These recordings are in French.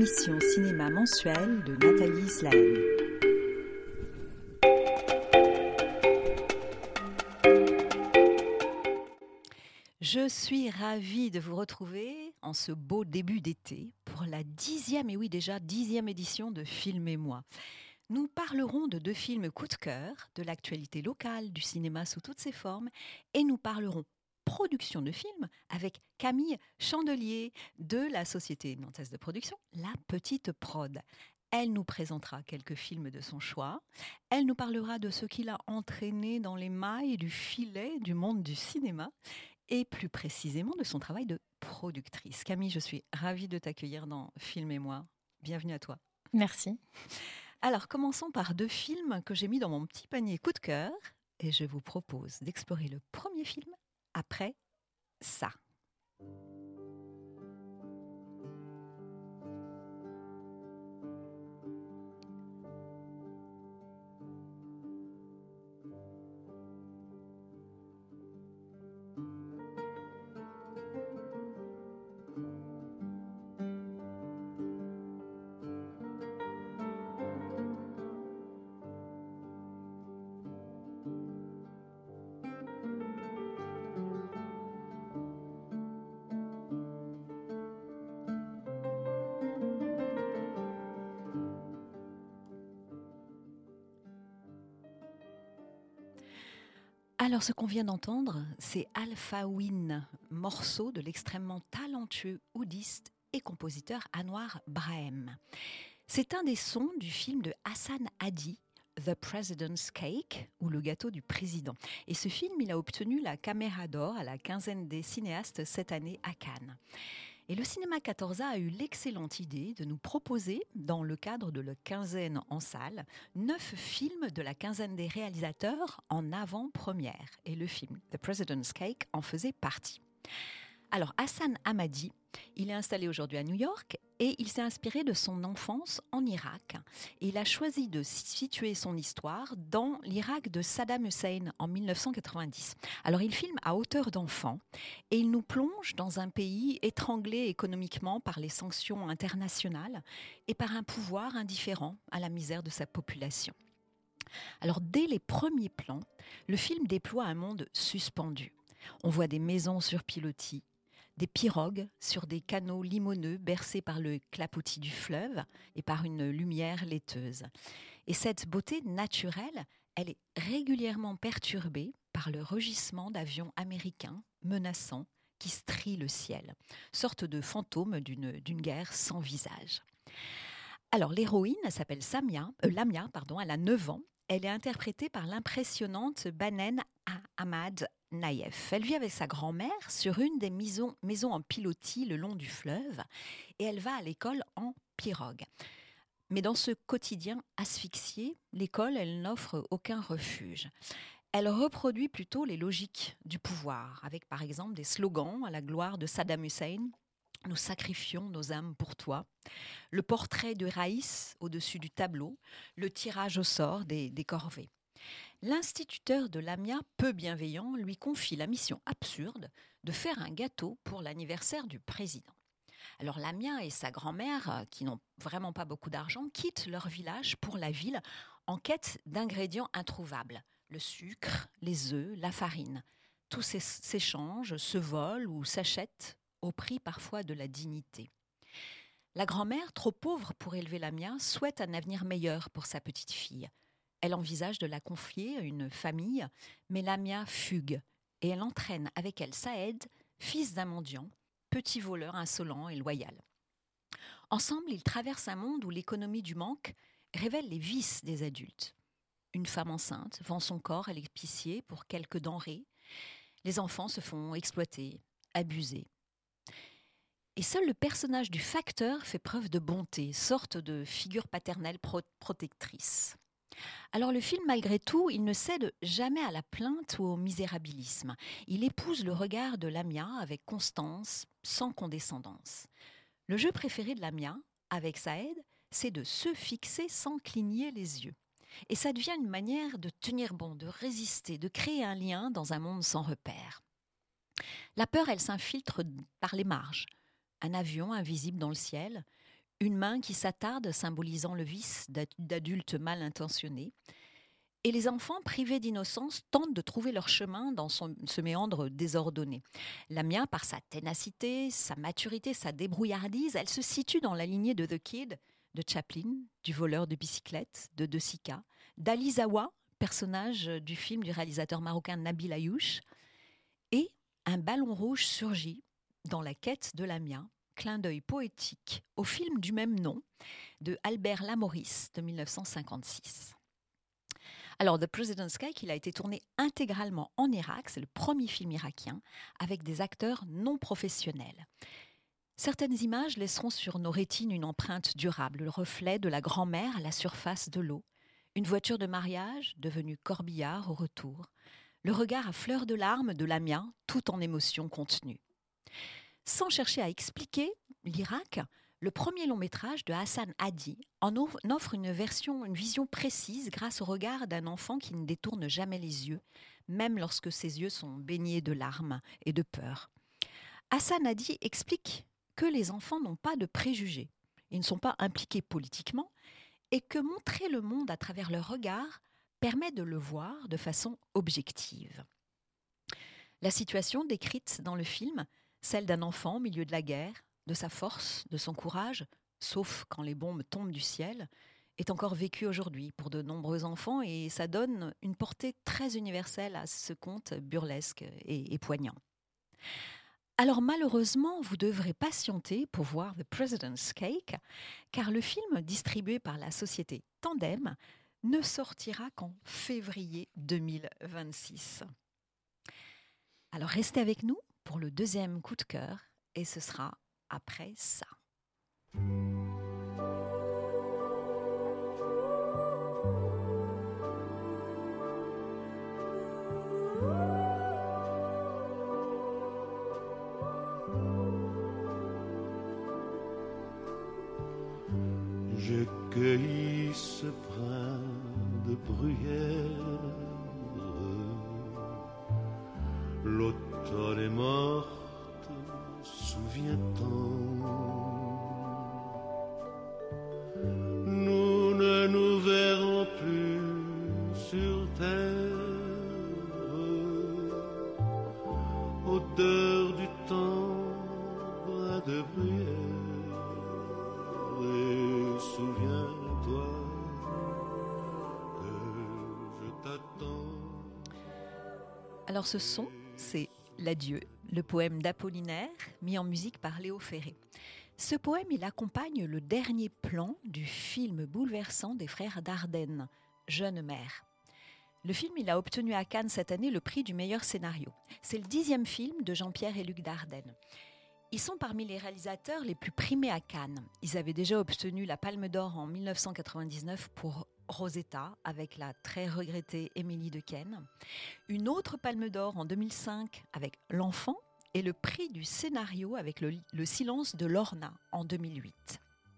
l'émission cinéma mensuelle de Nathalie Slaen. Je suis ravie de vous retrouver en ce beau début d'été pour la 10e édition de Film et moi. Nous parlerons de 2 films coup de cœur, de l'actualité locale, du cinéma sous toutes ses formes, et nous parlerons production de films avec Camille Chandelier de la société nantaise de production La Petite Prod. Elle nous présentera quelques films de son choix. Elle nous parlera de ce qui l'a entraîné dans les mailles du filet du monde du cinéma et plus précisément de son travail de productrice. Camille, je suis ravie de t'accueillir dans Film et moi. Bienvenue à toi. Merci. Alors, commençons par 2 films que j'ai mis dans mon petit panier coup de cœur et je vous propose d'explorer le premier film après ça. Alors, ce qu'on vient d'entendre, c'est Alpha Win, morceau de l'extrêmement talentueux oudiste et compositeur Anwar Brahem. C'est un des sons du film de Hassan Hadi, The President's Cake, ou Le gâteau du président. Et ce film, il a obtenu la Caméra d'or à la quinzaine des cinéastes cette année à Cannes. Et le Cinéma 14A a eu l'excellente idée de nous proposer, dans le cadre de la quinzaine en salle, 9 films de la quinzaine des réalisateurs en avant-première. Et le film The President's Cake en faisait partie. Alors, Hassan Hamadi, il est installé aujourd'hui à New York et il s'est inspiré de son enfance en Irak. Et il a choisi de situer son histoire dans l'Irak de Saddam Hussein en 1990. Alors, il filme à hauteur d'enfant et il nous plonge dans un pays étranglé économiquement par les sanctions internationales et par un pouvoir indifférent à la misère de sa population. Alors, dès les premiers plans, le film déploie un monde suspendu. On voit des maisons sur pilotis, des pirogues sur des canaux limoneux bercés par le clapotis du fleuve et par une lumière laiteuse. Et cette beauté naturelle, elle est régulièrement perturbée par le rugissement d'avions américains menaçants qui strient le ciel, sorte de fantôme d'une guerre sans visage. Alors l'héroïne, elle s'appelle Lamia, elle a 9 ans. Elle est interprétée par l'impressionnante Banen Ahmad Naïef. Elle vit avec sa grand-mère sur une des maisons en pilotis le long du fleuve et elle va à l'école en pirogue. Mais dans ce quotidien asphyxié, l'école, elle n'offre aucun refuge. Elle reproduit plutôt les logiques du pouvoir, avec par exemple des slogans à la gloire de Saddam Hussein. Nous sacrifions nos âmes pour toi. Le portrait de Raïs au-dessus du tableau, le tirage au sort des corvées. L'instituteur de Lamia, peu bienveillant, lui confie la mission absurde de faire un gâteau pour l'anniversaire du président. Alors Lamia et sa grand-mère, qui n'ont vraiment pas beaucoup d'argent, quittent leur village pour la ville en quête d'ingrédients introuvables. Le sucre, les œufs, la farine. Tous s'échangent, se volent ou s'achètent au prix parfois de la dignité. La grand-mère, trop pauvre pour élever Lamia, souhaite un avenir meilleur pour sa petite fille. Elle envisage de la confier à une famille, mais Lamia fugue et elle entraîne avec elle Saed, fils d'un mendiant, petit voleur insolent et loyal. Ensemble, ils traversent un monde où l'économie du manque révèle les vices des adultes. Une femme enceinte vend son corps à l'épicier pour quelques denrées. Les enfants se font exploiter, abuser. Et seul le personnage du facteur fait preuve de bonté, sorte de figure paternelle protectrice. Alors le film, malgré tout, il ne cède jamais à la plainte ou au misérabilisme. Il épouse le regard de Lamia avec constance, sans condescendance. Le jeu préféré de Lamia, avec Saed, c'est de se fixer sans cligner les yeux. Et ça devient une manière de tenir bon, de résister, de créer un lien dans un monde sans repère. La peur, elle s'infiltre par les marges. Un avion invisible dans le ciel, une main qui s'attarde, symbolisant le vice d'adultes mal intentionnés. Et les enfants, privés d'innocence, tentent de trouver leur chemin dans ce méandre désordonné. Lamia, par sa ténacité, sa maturité, sa débrouillardise, elle se situe dans la lignée de The Kid, de Chaplin, du voleur de bicyclette, de Sika, d'Ali Zawa, personnage du film du réalisateur marocain Nabil Ayouch. Et un ballon rouge surgit dans La quête de Lamia, clin d'œil poétique au film du même nom de Albert Lamoris de 1956. Alors, The President's Cake, il a été tourné intégralement en Irak, c'est le premier film irakien, avec des acteurs non professionnels. Certaines images laisseront sur nos rétines une empreinte durable, le reflet de la grand-mère à la surface de l'eau, une voiture de mariage devenue corbillard au retour, le regard à fleur de larmes de Lamia, tout en émotion contenue. Sans chercher à expliquer l'Irak, le premier long-métrage de Hassan Hadi en offre une vision précise grâce au regard d'un enfant qui ne détourne jamais les yeux, même lorsque ses yeux sont baignés de larmes et de peur. Hassan Hadi explique que les enfants n'ont pas de préjugés, ils ne sont pas impliqués politiquement, et que montrer le monde à travers leur regard permet de le voir de façon objective. La situation décrite dans le film, celle d'un enfant au milieu de la guerre, de sa force, de son courage, sauf quand les bombes tombent du ciel, est encore vécue aujourd'hui pour de nombreux enfants et ça donne une portée très universelle à ce conte burlesque et poignant. Alors malheureusement, vous devrez patienter pour voir The President's Cake, car le film distribué par la société Tandem ne sortira qu'en février 2026. Alors restez avec nous pour le deuxième coup de cœur et ce sera après ça. J'ai cueilli ce brin de bruyère. L'automne est morte, souviens-t'en. Nous ne nous verrons plus sur terre. Odeur du temps, brin de bruyère. Et souviens-toi que je t'attends. Alors ce son, c'est L'Adieu, le poème d'Apollinaire, mis en musique par Léo Ferré. Ce poème, il accompagne le dernier plan du film bouleversant des frères Dardenne, Jeune mère. Le film, il a obtenu à Cannes cette année le prix du meilleur scénario. C'est le 10e film de Jean-Pierre et Luc Dardenne. Ils sont parmi les réalisateurs les plus primés à Cannes. Ils avaient déjà obtenu la Palme d'Or en 1999 pour Rosetta, avec la très regrettée Émilie Dequesne. Une autre Palme d'Or en 2005 avec L'Enfant et le prix du scénario avec le Silence de Lorna en 2008.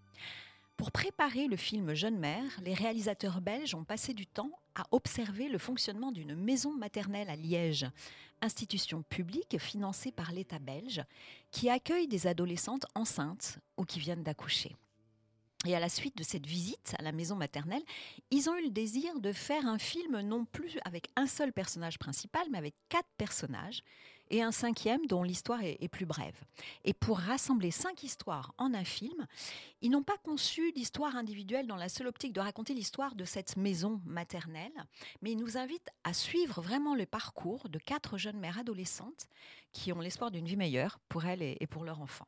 Pour préparer le film Jeune mère, les réalisateurs belges ont passé du temps à observer le fonctionnement d'une maison maternelle à Liège, institution publique financée par l'État belge, qui accueille des adolescentes enceintes ou qui viennent d'accoucher. Et à la suite de cette visite à la maison maternelle, ils ont eu le désir de faire un film non plus avec un seul personnage principal, mais avec 4 personnages et un 5e dont l'histoire est plus brève. Et pour rassembler 5 histoires en un film, ils n'ont pas conçu l'histoire individuelle dans la seule optique de raconter l'histoire de cette maison maternelle, mais ils nous invitent à suivre vraiment le parcours de 4 jeunes mères adolescentes qui ont l'espoir d'une vie meilleure pour elles et pour leurs enfants.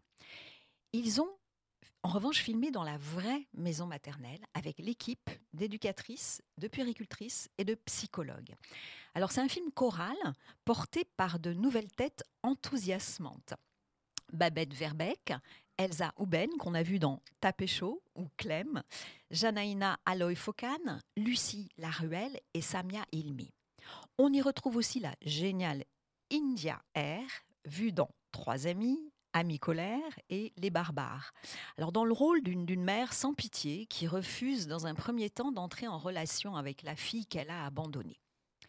Ils ont en revanche filmé dans la vraie maison maternelle avec l'équipe d'éducatrices, de puéricultrices et de psychologues. Alors c'est un film choral porté par de nouvelles têtes enthousiasmantes. Babette Verbeek, Elsa Houben, qu'on a vu dans Tapé chaud ou Clem, Janaïna Aloy-Fokan, Lucie Laruelle et Samia Ilmi. On y retrouve aussi la géniale India Air, vue dans 3 amis, Amis colère et Les barbares. Alors dans le rôle d'une mère sans pitié qui refuse dans un premier temps d'entrer en relation avec la fille qu'elle a abandonnée.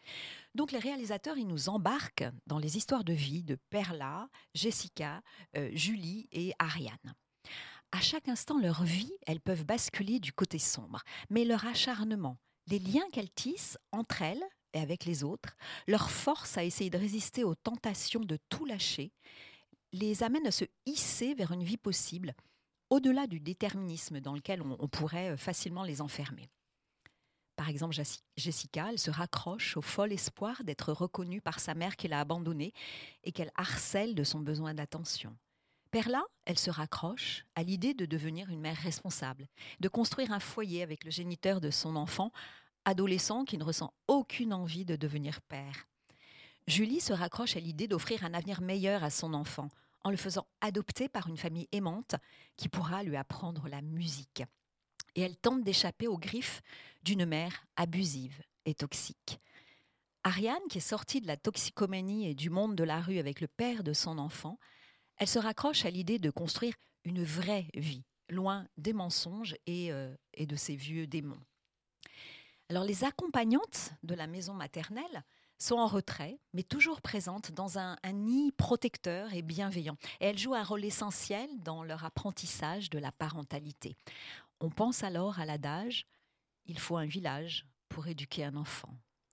Donc les réalisateurs, ils nous embarquent dans les histoires de vie de Perla, Jessica, Julie et Ariane. À chaque instant, leur vie, elles peuvent basculer du côté sombre. Mais leur acharnement, les liens qu'elles tissent entre elles et avec les autres, leur force à essayer de résister aux tentations de tout lâcher, les amène à se hisser vers une vie possible, au-delà du déterminisme dans lequel on pourrait facilement les enfermer. Par exemple, Jessica, elle se raccroche au fol espoir d'être reconnue par sa mère qui l'a abandonnée et qu'elle harcèle de son besoin d'attention. Perla, elle se raccroche à l'idée de devenir une mère responsable, de construire un foyer avec le géniteur de son enfant, adolescent qui ne ressent aucune envie de devenir père. Julie se raccroche à l'idée d'offrir un avenir meilleur à son enfant, en le faisant adopter par une famille aimante qui pourra lui apprendre la musique. Et elle tente d'échapper aux griffes d'une mère abusive et toxique. Ariane, qui est sortie de la toxicomanie et du monde de la rue avec le père de son enfant, elle se raccroche à l'idée de construire une vraie vie, loin des mensonges et de ces vieux démons. Alors, les accompagnantes de la maison maternelle sont en retrait, mais toujours présentes dans un nid protecteur et bienveillant. Et elles jouent un rôle essentiel dans leur apprentissage de la parentalité. On pense alors à l'adage « il faut un village pour éduquer un enfant ».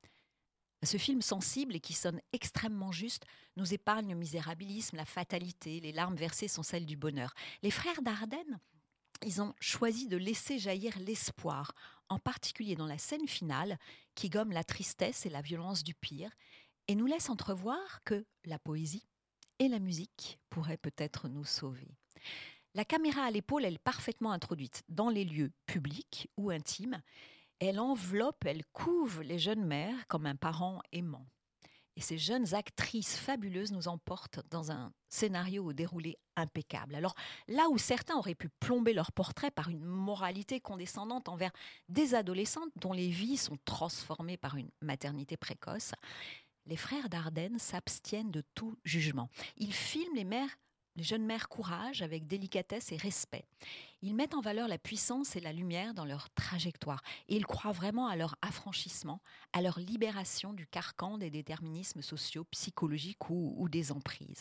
Ce film sensible et qui sonne extrêmement juste nous épargne le misérabilisme, la fatalité, les larmes versées sont celles du bonheur. Les frères Dardenne, ils ont choisi de laisser jaillir l'espoir, en particulier dans la scène finale qui gomme la tristesse et la violence du pire et nous laisse entrevoir que la poésie et la musique pourraient peut-être nous sauver. La caméra à l'épaule, elle est parfaitement introduite dans les lieux publics ou intimes. Elle enveloppe, elle couve les jeunes mères comme un parent aimant. Et ces jeunes actrices fabuleuses nous emportent dans un scénario au déroulé impeccable. Alors là où certains auraient pu plomber leur portrait par une moralité condescendante envers des adolescentes dont les vies sont transformées par une maternité précoce, les frères Dardenne s'abstiennent de tout jugement. Ils filment les jeunes mères courage avec délicatesse et respect. Ils mettent en valeur la puissance et la lumière dans leur trajectoire. Et ils croient vraiment à leur affranchissement, à leur libération du carcan des déterminismes sociaux, psychologiques ou des emprises.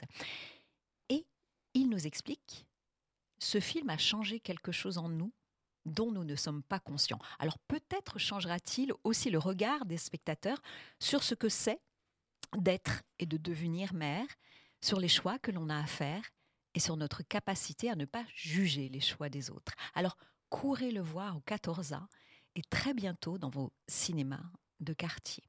Et ils nous expliquent, ce film a changé quelque chose en nous dont nous ne sommes pas conscients. Alors peut-être changera-t-il aussi le regard des spectateurs sur ce que c'est d'être et de devenir mère, sur les choix que l'on a à faire, et sur notre capacité à ne pas juger les choix des autres. Alors, courez le voir au 14A et très bientôt dans vos cinémas de quartier.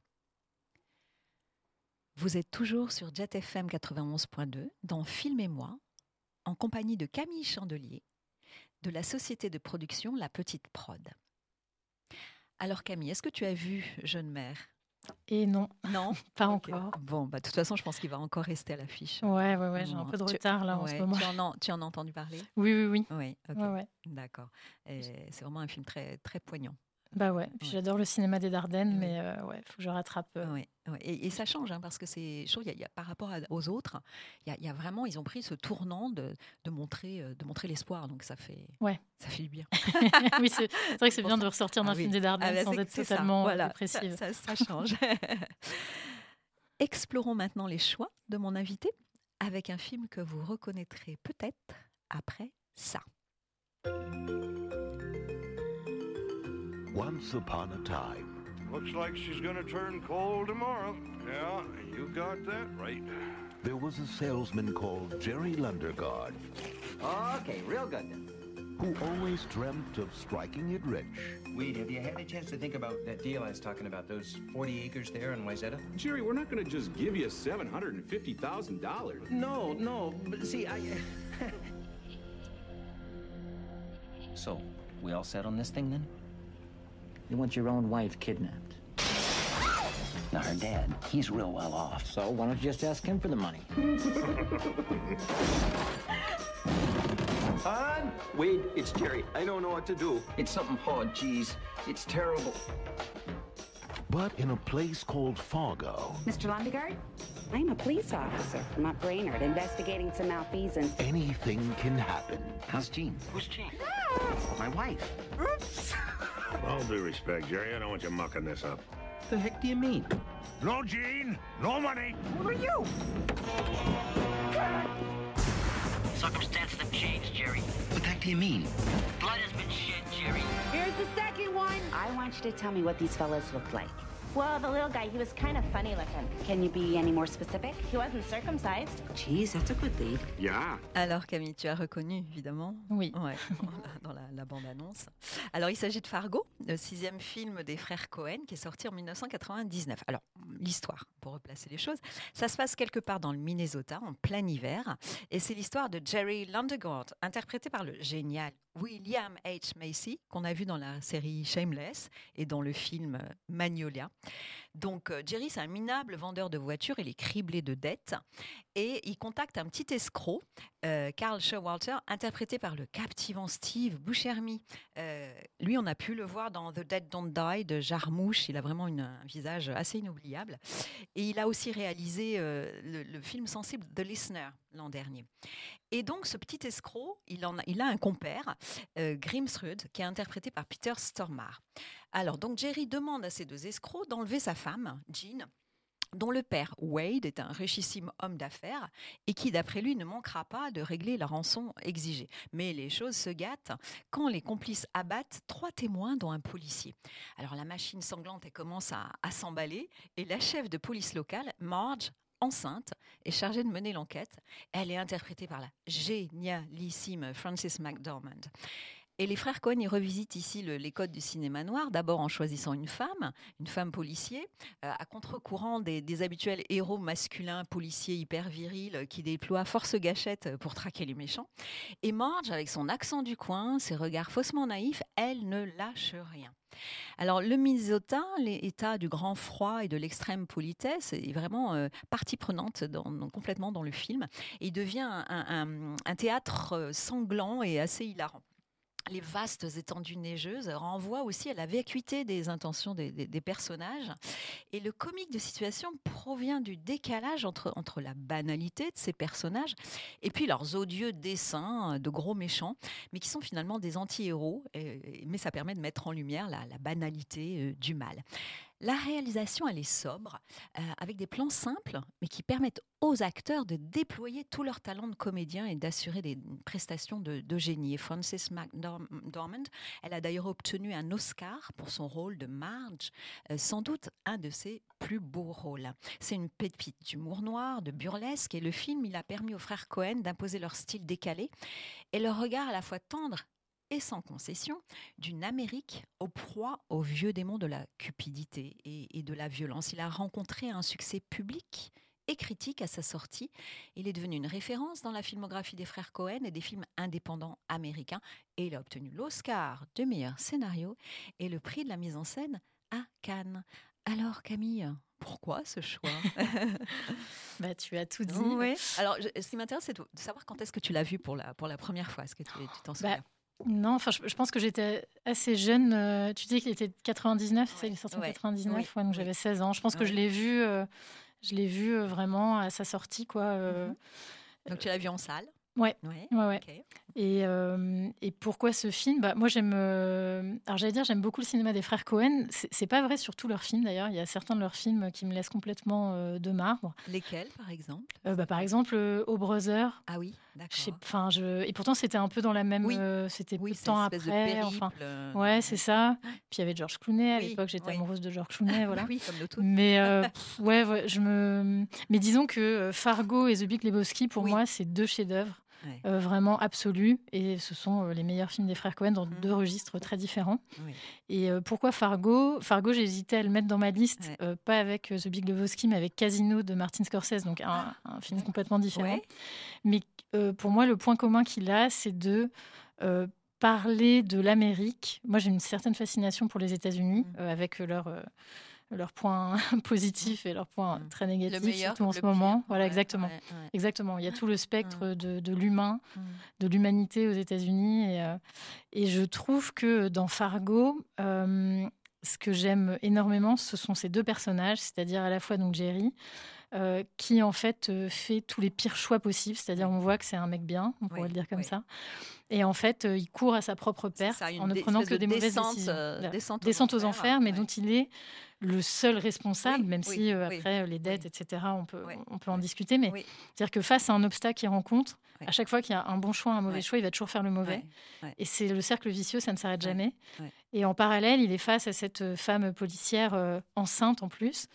Vous êtes toujours sur Jet FM 91.2 dans Film et moi, en compagnie de Camille Chandelier, de la société de production La Petite Prod. Alors Camille, est-ce que tu as vu Jeune Mère ? Et non, non pas okay. encore. Bon, de toute façon, je pense qu'il va encore rester à l'affiche. Ouais, j'ai un peu de retard là en ce moment. Tu en as entendu parler ? Oui. Oui, ok. Ouais. D'accord. Et c'est vraiment un film très, très poignant. Bah ouais, puis j'adore le cinéma des Dardennes, mais faut que je rattrape. Oui. Et ça change, parce que c'est chaud. Il y a, par rapport aux autres, il y a vraiment, ils ont pris ce tournant de montrer l'espoir. Donc ça fait du bien. Oui, c'est vrai que c'est bien de ressortir d'un film des Dardennes sans être totalement dépressive. Ça change. Explorons maintenant les choix de mon invité avec un film que vous reconnaîtrez peut-être après ça. Once upon a time. Looks like she's gonna turn cold tomorrow. Yeah, you got that right. There was a salesman called Jerry Lundergaard. Okay, real good then. Who always dreamt of striking it rich. Weed, have you had a chance to think about that deal I was talking about, those 40 acres there in Wayzata? Jerry, we're not going to just give you $750,000. No, but see, So, we all set on this thing then? You want your own wife kidnapped? Now, her dad, he's real well off, so why don't you just ask him for the money? Hon? Wade, it's Jerry. I don't know what to do. It's something hard, geez. It's terrible. But in a place called Fargo... Mr. Lundegaard? I'm a police officer from up Brainerd investigating some malfeasance. Anything can happen. How's Jean? Who's Jean? My wife. Oops. All due respect, Jerry, I don't want you mucking this up. The heck do you mean? No Gene, no money. Who are you? Circumstances have changed, Jerry. What the heck do you mean? Blood has been shed, Jerry. Here's the second one. I want you to tell me what these fellas look like. Well, the little guy, he was kind of funny looking. Can you be any more specific? He wasn't circumcised. Jeez, that's a good lead. Yeah. Alors Camille, tu as reconnu évidemment. Oui. Ouais, dans la bande-annonce. Alors il s'agit de Fargo, le 6e film des frères Cohen qui est sorti en 1999. Alors l'histoire, pour replacer les choses, ça se passe quelque part dans le Minnesota en plein hiver et c'est l'histoire de Jerry Lundegaard, interprété par le génial William H. Macy, qu'on a vu dans la série Shameless et dans le film Magnolia. Donc Jerry, c'est un minable vendeur de voitures, il est criblé de dettes et il contacte un petit escroc, Carl Showalter, interprété par le captivant Steve Buscemi. Lui, on a pu le voir dans The Dead Don't Die de Jarmusch, il a vraiment un visage assez inoubliable. Et il a aussi réalisé le film sensible The Listener l'an dernier. Et donc, ce petit escroc, il a un compère, Grimsrud, qui est interprété par Peter Stormare. Alors, donc, Jerry demande à ces deux escrocs d'enlever sa femme, Jean, dont le père, Wade, est un richissime homme d'affaires et qui, d'après lui, ne manquera pas de régler la rançon exigée. Mais les choses se gâtent quand les complices abattent 3 témoins, dont un policier. Alors, la machine sanglante, elle commence à s'emballer et la chef de police locale, Marge, enceinte, est chargée de mener l'enquête. Elle est interprétée par la génialissime Frances McDormand. Et les frères Cohen, ils revisitent ici les codes du cinéma noir, d'abord en choisissant une femme policier, à contre-courant des habituels héros masculins policiers hyper virils qui déploient force gâchette pour traquer les méchants. Et Marge, avec son accent du coin, ses regards faussement naïfs, elle ne lâche rien. Alors, le Minnesota, l'état du grand froid et de l'extrême politesse, est vraiment partie prenante complètement dans le film. Et il devient un théâtre sanglant et assez hilarant. Les vastes étendues neigeuses renvoient aussi à la vacuité des intentions des personnages. Et le comique de situation provient du décalage entre la banalité de ces personnages et puis leurs odieux dessins de gros méchants, mais qui sont finalement des anti-héros. Mais ça permet de mettre en lumière la banalité du mal. La réalisation, elle est sobre, avec des plans simples, mais qui permettent aux acteurs de déployer tout leur talent de comédien et d'assurer des prestations de génie. Et Frances McDormand, elle a d'ailleurs obtenu un Oscar pour son rôle de Marge, sans doute un de ses plus beaux rôles. C'est une pépite d'humour noir, de burlesque, et le film, il a permis aux frères Cohen d'imposer leur style décalé et leur regard à la fois tendre et sans concession, d'une Amérique aux proies aux vieux démons de la cupidité et de la violence. Il a rencontré un succès public et critique à sa sortie. Il est devenu une référence dans la filmographie des frères Cohen et des films indépendants américains. Et il a obtenu l'Oscar du meilleur scénario et le prix de la mise en scène à Cannes. Alors Camille, pourquoi ce choix? Tu as tout dit. Oui. Alors, ce qui m'intéresse, c'est de savoir quand est-ce que tu l'as vu pour la première fois. Est-ce que tu t'en souviens? Non, enfin, je pense que j'étais assez jeune. Tu dis qu'il était de 99, c'est ça, il est sorti en 99, donc j'avais 16 ans. Je pense que je l'ai vu vraiment à sa sortie, quoi. Donc tu l'as vu en salle? Ouais. Okay. Et pourquoi ce film? Moi, alors j'allais dire, j'aime beaucoup le cinéma des frères Cohen. C'est pas vrai sur tous leurs films, d'ailleurs. Il y a certains de leurs films qui me laissent complètement de marbre. Lesquels, par exemple? Par exemple, O Brother. Ah oui, d'accord. Et pourtant, c'était un peu dans la même... c'était peu de temps après. Périple, ouais, c'est ça. Puis il y avait George Clooney. À l'époque, j'étais amoureuse de George Clooney. Voilà. Oui, comme nous tous. Mais, mais disons que Fargo et The Big Lebowski, pour moi, c'est 2 chefs-d'œuvre. Vraiment absolu, et ce sont les meilleurs films des frères Cohen dans 2 registres très différents. Et pourquoi Fargo, j'hésitais à le mettre dans ma liste, pas avec The Big Lebowski, mais avec Casino de Martin Scorsese, donc un film complètement différent. Mais pour moi, le point commun qu'il a, c'est de parler de l'Amérique. Moi, j'ai une certaine fascination pour les États-Unis, avec leurs points positifs et leurs points très négatifs, surtout en ce moment. Voilà, exactement. Exactement. Il y a tout le spectre de l'humain, de l'humanité aux États-Unis. Et je trouve que dans Fargo, ce que j'aime énormément, ce sont ces 2 personnages, c'est-à-dire à la fois donc Jerry, qui en fait fait tous les pires choix possibles. C'est-à-dire, on voit que c'est un mec bien, on pourrait le dire comme ça. Et en fait, il court à sa propre perte en ne prenant que des mauvaises décisions. Descente aux enfers, mais dont il est le seul responsable, même si après les dettes, etc., on peut en discuter. Mais c'est-à-dire que face à un obstacle qu'il rencontre, à chaque fois qu'il y a un bon choix, un mauvais choix, il va toujours faire le mauvais. Et c'est le cercle vicieux, ça ne s'arrête jamais. Et en parallèle, il est face à cette femme policière enceinte en plus,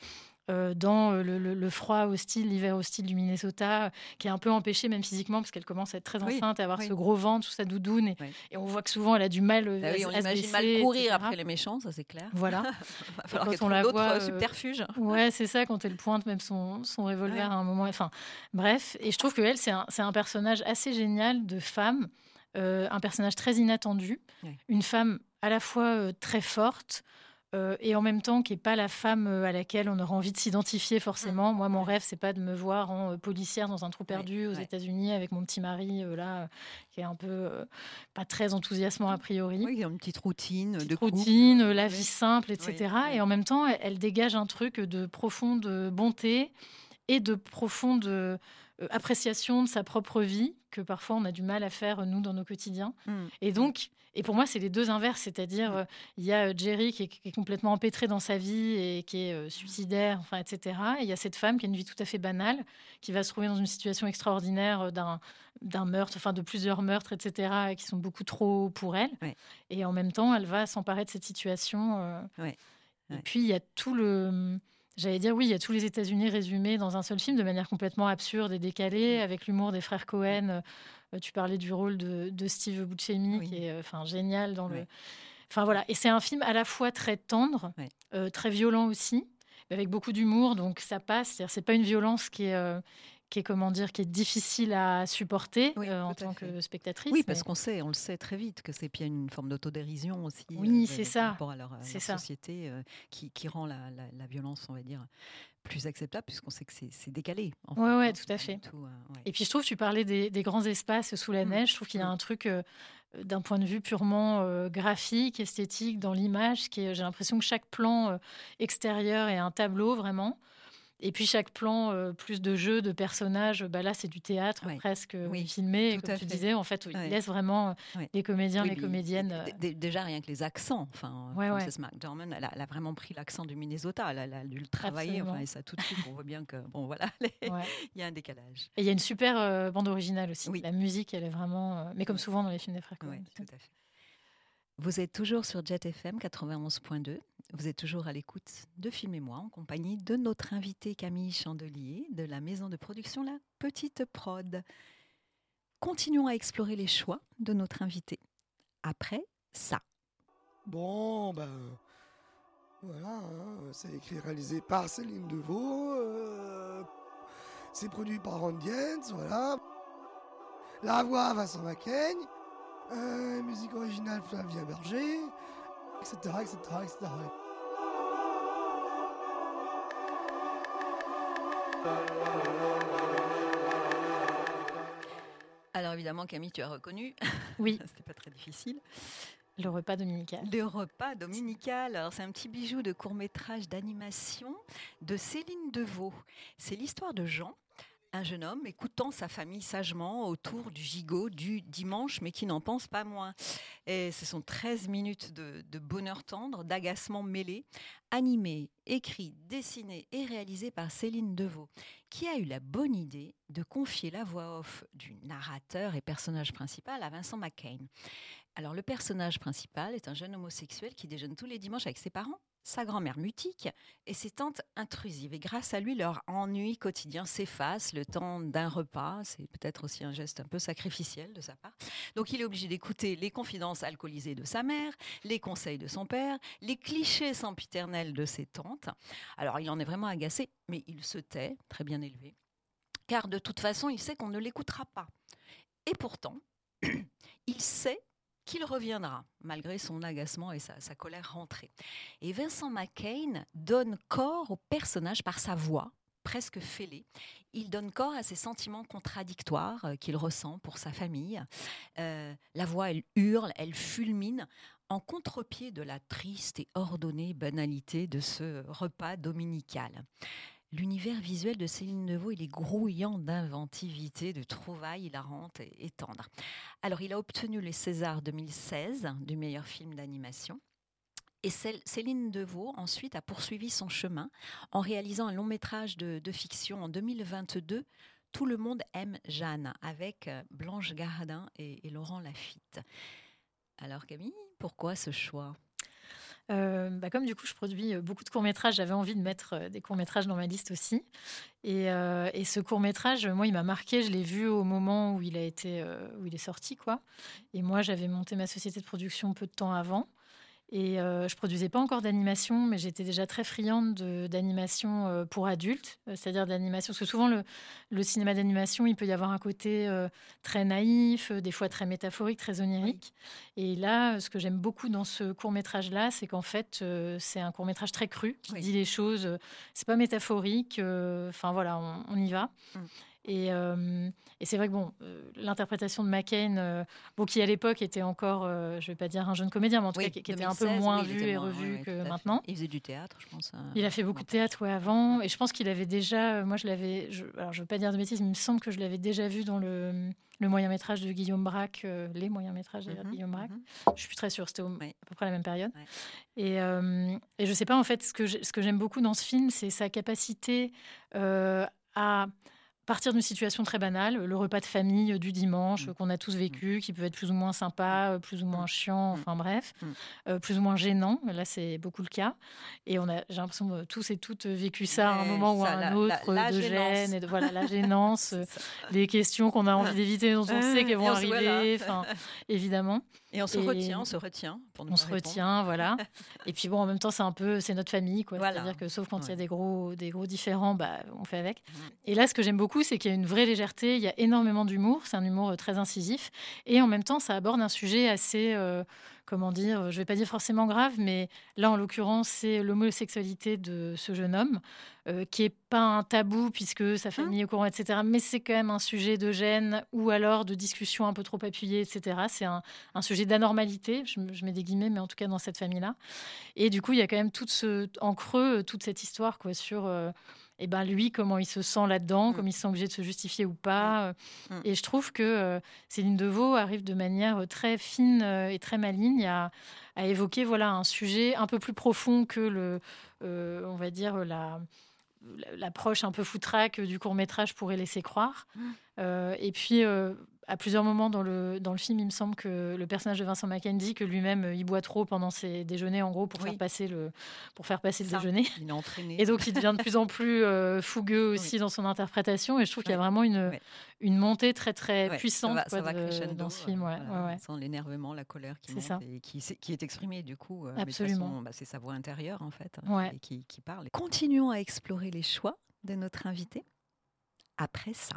dans le froid hostile, l'hiver hostile du Minnesota, qui est un peu empêchée même physiquement parce qu'elle commence à être très enceinte, à avoir ce gros ventre sous sa doudoune. Et on voit que souvent, elle a du mal à se on imagine mal courir après les méchants, ça c'est clair. Voilà. Il va falloir qu'elle trouve d'autres subterfuges. Ouais, c'est ça, quand elle pointe même son revolver à un moment. Enfin, bref. Et je trouve qu'elle, c'est un personnage assez génial de femme, un personnage très inattendu, une femme à la fois très forte, et en même temps qui n'est pas la femme à laquelle on aura envie de s'identifier forcément. Moi, mon rêve, c'est pas de me voir en policière dans un trou perdu aux États-Unis avec mon petit mari là, qui est un peu pas très enthousiasmant a priori. Oui, il y a une petite routine, la vie simple, etc. Et en même temps, elle dégage un truc de profonde bonté et de profonde appréciation de sa propre vie que parfois on a du mal à faire nous dans nos quotidiens. Et donc, et pour moi, c'est les deux inverses, c'est-à-dire il y a Jerry qui est complètement empêtré dans sa vie et qui est suicidaire, enfin, etc. Et il y a cette femme qui a une vie tout à fait banale, qui va se trouver dans une situation extraordinaire d'un meurtre, enfin de plusieurs meurtres, etc., qui sont beaucoup trop pour elle. Et en même temps, elle va s'emparer de cette situation. Et puis, il y a tout le... J'allais dire, oui, il y a tous les États-Unis résumés dans un seul film de manière complètement absurde et décalée, avec l'humour des frères Cohen. Tu parlais du rôle de Steve Buscemi, qui est génial dans le... Enfin, voilà. Et c'est un film à la fois très tendre, très violent aussi, mais avec beaucoup d'humour, donc ça passe. C'est-à-dire, c'est pas une violence qui est difficile à supporter en tant que spectatrice. Oui, parce qu'on le sait très vite que c'est une forme d'autodérision aussi. Oui, c'est ça. Par rapport à leur société qui rend la violence, on va dire, plus acceptable, puisqu'on sait que c'est décalé. Oui, tout à fait. Et puis je trouve, tu parlais des grands espaces sous la neige, je trouve qu'il y a un truc... d'un point de vue purement graphique, esthétique, dans l'image, j'ai l'impression que chaque plan extérieur est un tableau, vraiment. Et puis chaque plan, plus de jeux, de personnages, là c'est du théâtre presque filmé, comme tu disais. En fait, il laisse vraiment les comédiens, les comédiennes. Déjà rien que les accents. Frances McDormand, elle a vraiment pris l'accent du Minnesota. Elle a dû le travailler. Et ça tout de suite, on voit bien que il y a un décalage. Et il y a une super bande originale aussi. La musique, elle est vraiment, mais comme souvent dans les films des frères Coen. Tout à fait. Vous êtes toujours sur Jet FM 91.2. Vous êtes toujours à l'écoute de Film et Moi en compagnie de notre invitée Camille Chandelier de la maison de production La Petite Prod. Continuons à explorer les choix de notre invitée. Après ça. Bon, voilà, c'est écrit et réalisé par Céline Deveau. C'est produit par Ron Dietz, voilà. La voix Vincent Macaigne. Musique originale Flavien Berger, etc., etc., etc. Alors évidemment, Camille, tu as reconnu. Oui. C'était pas très difficile. Le repas dominical. Le repas dominical. Alors, c'est un petit bijou de court-métrage d'animation de Céline Deveau. C'est l'histoire de Jean, un jeune homme écoutant sa famille sagement autour du gigot du dimanche, mais qui n'en pense pas moins. Et ce sont 13 minutes de bonheur tendre, d'agacement mêlé, animé, écrit, dessiné et réalisé par Céline Deveau, qui a eu la bonne idée de confier la voix off du narrateur et personnage principal à Vincent Macaigne. Alors, le personnage principal est un jeune homosexuel qui déjeune tous les dimanches avec ses parents, sa grand-mère mutique et ses tantes intrusives. Et grâce à lui, leur ennui quotidien s'efface le temps d'un repas. C'est peut-être aussi un geste un peu sacrificiel de sa part. Donc il est obligé d'écouter les confidences alcoolisées de sa mère, les conseils de son père, les clichés sempiternels de ses tantes. Alors il en est vraiment agacé, mais il se tait, très bien élevé, car de toute façon, il sait qu'on ne l'écoutera pas. Et pourtant, il sait qu'il reviendra, malgré son agacement et sa colère rentrée. Et Vincent Macaigne donne corps au personnage par sa voix, presque fêlée. Il donne corps à ses sentiments contradictoires qu'il ressent pour sa famille. La voix, elle hurle, elle fulmine, en contre-pied de la triste et ordonnée banalité de ce repas dominical. L'univers visuel de Céline Neveu, il est grouillant d'inventivité, de trouvailles hilarantes et tendres. Alors, il a obtenu les Césars 2016 du meilleur film d'animation. Et Céline Neveu, ensuite, a poursuivi son chemin en réalisant un long métrage de fiction en 2022, Tout le monde aime Jeanne, avec Blanche Gardin et Laurent Lafitte. Alors Camille, pourquoi ce choix ? Comme du coup je produis beaucoup de courts-métrages, j'avais envie de mettre des courts-métrages dans ma liste aussi. Et ce court-métrage, moi, il m'a marqué. Je l'ai vu au moment où il est sorti, quoi. Et moi, j'avais monté ma société de production peu de temps avant. Et je produisais pas encore d'animation, mais j'étais déjà très friande d'animation pour adultes, c'est-à-dire d'animation. Parce que souvent, le cinéma d'animation, il peut y avoir un côté très naïf, des fois très métaphorique, très onirique. Et là, ce que j'aime beaucoup dans ce court-métrage-là, c'est qu'en fait, c'est un court-métrage très cru, qui dit les choses. C'est pas métaphorique. Enfin, voilà, on y va. Et c'est vrai que l'interprétation de McCain, qui à l'époque était encore, je ne vais pas dire un jeune comédien, mais en tout cas qui était un peu moins vu et revu que maintenant. Il faisait du théâtre, je pense. Il a fait beaucoup de théâtre avant, et je pense qu'il avait déjà, moi alors je ne veux pas dire de bêtises, mais il me semble que je l'avais déjà vu dans le moyen-métrage de Guillaume Braque, les moyens-métrages d'ailleurs de Guillaume Braque. Je ne suis plus très sûre, c'était à peu près la même période. Et je ne sais pas, en fait, ce que j'aime beaucoup dans ce film, c'est sa capacité à partir d'une situation très banale, le repas de famille du dimanche qu'on a tous vécu, qui peut être plus ou moins sympa, plus ou moins chiant, enfin bref, plus ou moins gênant. Là, c'est beaucoup le cas. Et j'ai l'impression tous et toutes vécu ça à un moment ou à un autre, de gêne, et la gênance, les questions qu'on a envie d'éviter, dont on sait qu'elles vont arriver, évidemment. Et on se retient. On se retient, voilà. Et puis en même temps, c'est notre famille, quoi. Voilà. C'est-à-dire que sauf quand il y a des gros différends, on fait avec. Et là, ce que j'aime beaucoup, c'est qu'il y a une vraie légèreté, il y a énormément d'humour, c'est un humour très incisif, et en même temps, ça aborde un sujet assez, je vais pas dire forcément grave, mais là, en l'occurrence, c'est l'homosexualité de ce jeune homme, qui est pas un tabou puisque sa famille est au courant, etc. Mais c'est quand même un sujet de gêne ou alors de discussion un peu trop appuyée, etc. C'est un sujet d'anormalité, je mets des guillemets, mais en tout cas dans cette famille-là. Et du coup, il y a quand même en creux toute cette histoire, quoi, sur lui, comment il se sent là-dedans, comme il se sent obligé de se justifier ou pas. Et je trouve que Céline Neveu arrive de manière très fine et très maligne à évoquer un sujet un peu plus profond que on va dire, l'approche un peu foutraque du court-métrage pourrait laisser croire. Et puis, à plusieurs moments dans le film, il me semble que le personnage de Vincent McCain dit que lui-même, il boit trop pendant ses déjeuners, en gros, pour faire passer le déjeuner. Il est entraîné. Et donc, il devient de plus en plus fougueux aussi dans son interprétation. Et je trouve qu'il y a vraiment une montée très, très puissante dans ce film. Sans l'énervement, la colère qui monte et qui est exprimée, du coup. Absolument. Mais de toute façon, c'est sa voix intérieure, en fait, et qui parle. Continuons à explorer les choix de notre invité après ça.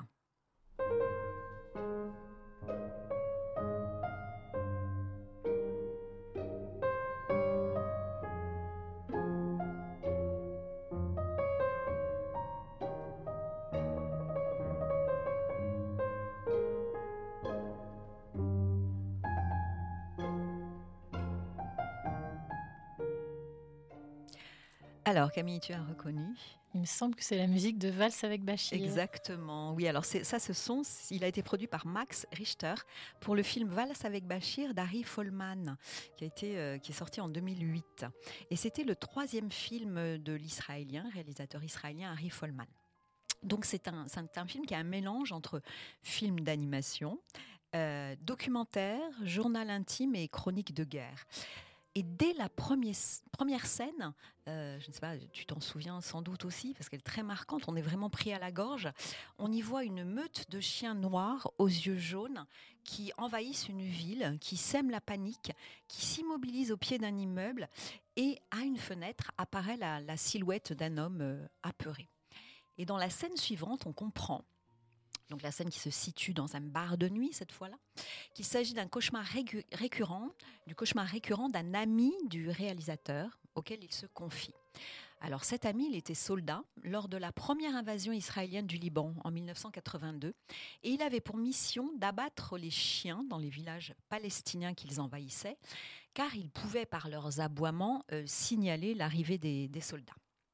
Alors Camille, tu as reconnu ? Il me semble que c'est la musique de Valse avec Bachir. Exactement, oui. Alors il a été produit par Max Richter pour le film Valse avec Bachir d'Harry Folman, qui est sorti en 2008. Et c'était le 3e film de réalisateur israélien Harry Folman. Donc c'est un film qui a un mélange entre film d'animation, documentaire, journal intime et chronique de guerre. Et dès la première scène, je ne sais pas, tu t'en souviens sans doute aussi, parce qu'elle est très marquante, on est vraiment pris à la gorge. On y voit une meute de chiens noirs aux yeux jaunes qui envahissent une ville, qui sèment la panique, qui s'immobilisent au pied d'un immeuble, et à une fenêtre apparaît la silhouette d'un homme apeuré. Et dans la scène suivante, on comprend, donc la scène qui se situe dans un bar de nuit cette fois-là, qu'il s'agit d'un cauchemar récurrent d'un ami du réalisateur auquel il se confie. Alors cet ami, il était soldat lors de la première invasion israélienne du Liban en 1982 et il avait pour mission d'abattre les chiens dans les villages palestiniens qu'ils envahissaient car ils pouvaient par leurs aboiements signaler l'arrivée des soldats.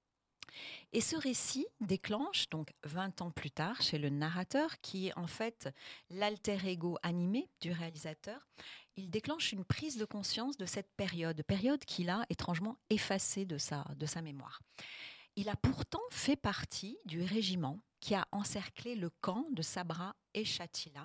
Et ce récit déclenche, donc 20 ans plus tard, chez le narrateur, qui est en fait l'alter ego animé du réalisateur, il déclenche une prise de conscience de cette période qu'il a étrangement effacée de sa mémoire. Il a pourtant fait partie du régiment qui a encerclé le camp de Sabra et Shatila,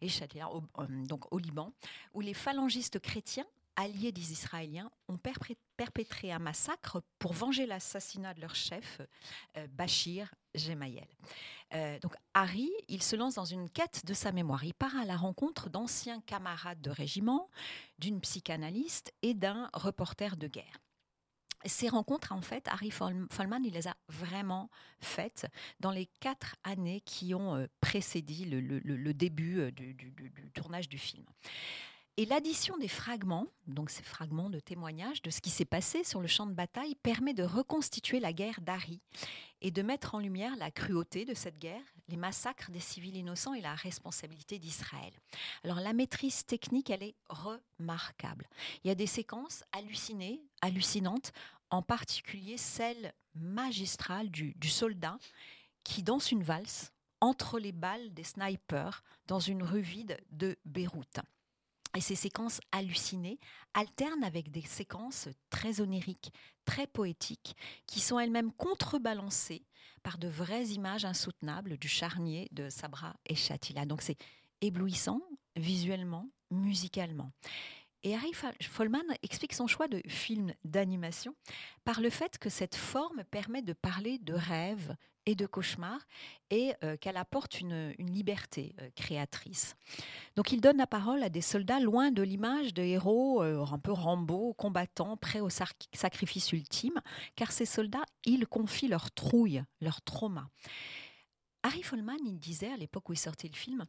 donc au Liban, où les phalangistes chrétiens alliés des Israéliens ont perpétré un massacre pour venger l'assassinat de leur chef, Bachir Gemayel. Donc Harry, il se lance dans une quête de sa mémoire. Il part à la rencontre d'anciens camarades de régiment, d'une psychanalyste et d'un reporter de guerre. Ces rencontres, en fait, Harry Folman, il les a vraiment faites dans les 4 années qui ont précédé le début du tournage du film. Et l'addition des fragments, donc ces fragments de témoignages de ce qui s'est passé sur le champ de bataille, permet de reconstituer la guerre d'Harry et de mettre en lumière la cruauté de cette guerre, les massacres des civils innocents et la responsabilité d'Israël. Alors la maîtrise technique, elle est remarquable. Il y a des séquences hallucinantes, en particulier celle magistrale du soldat qui danse une valse entre les balles des snipers dans une rue vide de Beyrouth. Et ces séquences hallucinées alternent avec des séquences très oniriques, très poétiques, qui sont elles-mêmes contrebalancées par de vraies images insoutenables du charnier de Sabra et Shatila. Donc c'est éblouissant, visuellement, musicalement. Et Harry Folman explique son choix de film d'animation par le fait que cette forme permet de parler de rêves et de cauchemars et qu'elle apporte une liberté créatrice. Donc il donne la parole à des soldats loin de l'image de héros un peu Rambo, combattants, prêts au sacrifice ultime, car ces soldats, ils confient leur trouille, leur trauma. Harry Folman, il disait à l'époque où il sortait le film,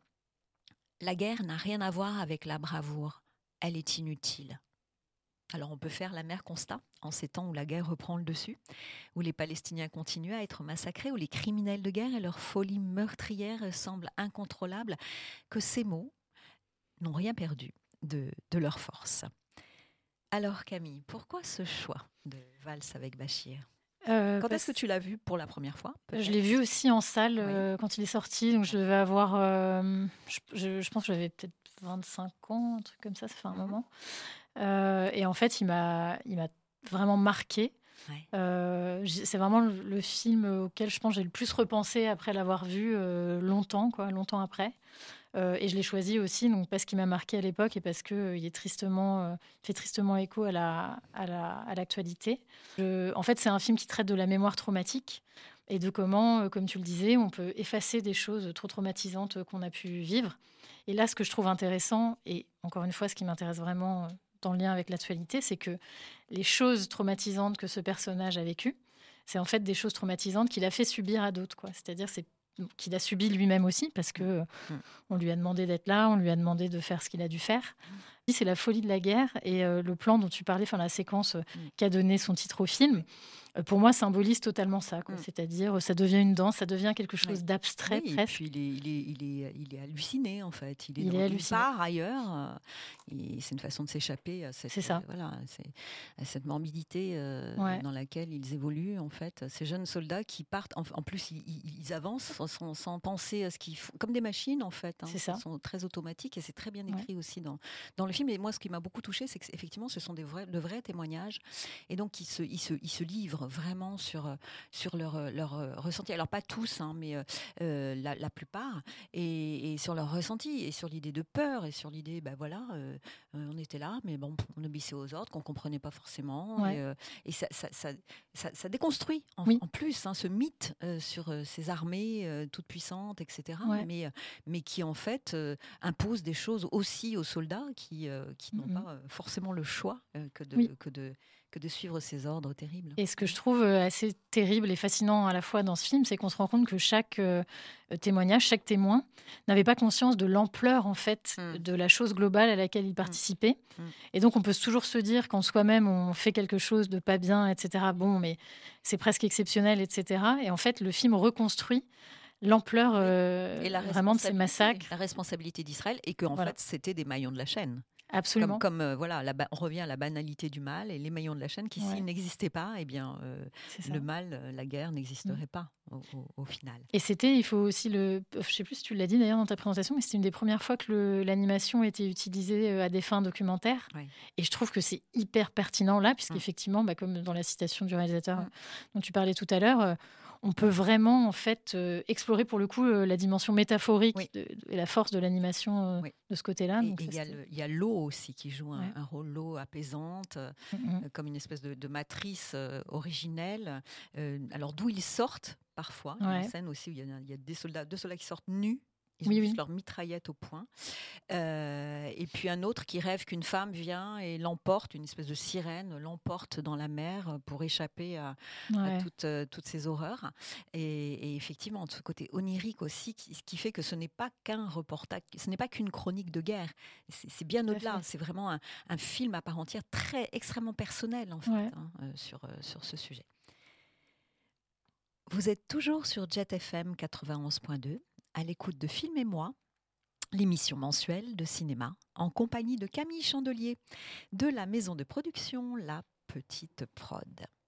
« La guerre n'a rien à voir avec la bravoure. Elle est inutile. » Alors on peut faire l'amer constat en ces temps où la guerre reprend le dessus, où les Palestiniens continuent à être massacrés, où les criminels de guerre et leur folie meurtrière semblent incontrôlables, que ces mots n'ont rien perdu de leur force. Alors Camille, pourquoi ce choix de Valse avec Bachir ? Quand est-ce que tu l'as vu pour la première fois ? Je l'ai vu aussi en salle quand il est sorti, donc je devais avoir, je pense que j'avais peut-être 25 ans, un truc comme ça fait un moment. Et en fait, il m'a vraiment marqué. Ouais. C'est vraiment le film auquel je pense j'ai le plus repensé après l'avoir vu longtemps après. Et je l'ai choisi aussi donc parce qu'il m'a marqué à l'époque et parce qu'il il fait tristement écho à l'actualité. En fait, c'est un film qui traite de la mémoire traumatique et de comment, comme tu le disais, on peut effacer des choses trop traumatisantes qu'on a pu vivre. Et là, ce que je trouve intéressant, et encore une fois, ce qui m'intéresse vraiment dans le lien avec l'actualité, c'est que les choses traumatisantes que ce personnage a vécues, c'est en fait des choses traumatisantes qu'il a fait subir à d'autres, quoi. C'est-à-dire qu'il a subi lui-même aussi, parce que on lui a demandé d'être là, on lui a demandé de faire ce qu'il a dû faire. C'est la folie de la guerre et le plan dont tu parlais, la séquence qui a donné son titre au film, pour moi, symbolise totalement ça, quoi. C'est-à-dire, ça devient une danse, ça devient quelque chose d'abstrait, presque. Et puis il est halluciné, en fait. Il est nulle part ailleurs. Et c'est une façon de s'échapper à cette morbidité dans laquelle ils évoluent, en fait. Ces jeunes soldats qui partent, en plus, ils avancent sans penser à ce qu'ils font, comme des machines, en fait. Ils sont très automatiques et c'est très bien écrit aussi dans le film. Et moi, ce qui m'a beaucoup touchée, c'est qu'effectivement, ce sont de vrais témoignages. Et donc, ils se livrent vraiment sur leur ressenti. Alors, pas tous, mais la plupart. Et sur leur ressenti, et sur l'idée de peur, et sur l'idée, on était là, mais bon, on obéissait aux ordres, qu'on ne comprenait pas forcément. Ouais. Et ça déconstruit, en plus, ce mythe sur ces armées toutes puissantes, etc. Ouais. Mais qui, en fait, impose des choses aussi aux soldats qui n'ont pas forcément le choix que de suivre ces ordres terribles. Et ce que je trouve assez terrible et fascinant à la fois dans ce film, c'est qu'on se rend compte que chaque témoignage, chaque témoin n'avait pas conscience de l'ampleur en fait de la chose globale à laquelle il participait. Et donc on peut toujours se dire qu'en soi-même on fait quelque chose de pas bien, etc. Bon, mais c'est presque exceptionnel, etc. Et en fait le film reconstruit l'ampleur vraiment de ces massacres. La responsabilité d'Israël et qu'en fait c'était des maillons de la chaîne. Absolument. On revient à la banalité du mal et les maillons de la chaîne qui, s'ils n'existaient pas, le mal, la guerre n'existerait pas au final. Et il faut aussi je sais plus si tu l'as dit d'ailleurs dans ta présentation, mais c'était une des premières fois que l'animation était utilisée à des fins documentaires. Oui. Et je trouve que c'est hyper pertinent là, puisqu'effectivement, comme dans la citation du réalisateur dont tu parlais tout à l'heure, on peut vraiment en fait explorer pour le coup la dimension métaphorique et la force de l'animation de ce côté-là. Et il y a l'eau aussi qui joue un rôle, l'eau apaisante, comme une espèce de matrice originelle. Alors d'où ils sortent parfois, il y a une scène aussi où il y a deux soldats qui sortent nus. Ils ont juste leur mitraillette au poing. Et puis un autre qui rêve qu'une femme vient et l'emporte, une espèce de sirène, l'emporte dans la mer pour échapper à toutes ces horreurs. Et effectivement, ce côté onirique aussi, qui fait que ce n'est pas qu'un reportage, ce n'est pas qu'une chronique de guerre. C'est bien au-delà. C'est vraiment un film à part entière, extrêmement personnel en fait, sur ce sujet. Vous êtes toujours sur Jet FM 91.2. À l'écoute de Film et moi, l'émission mensuelle de cinéma, en compagnie de Camille Chandelier, de la maison de production La Petite Prod.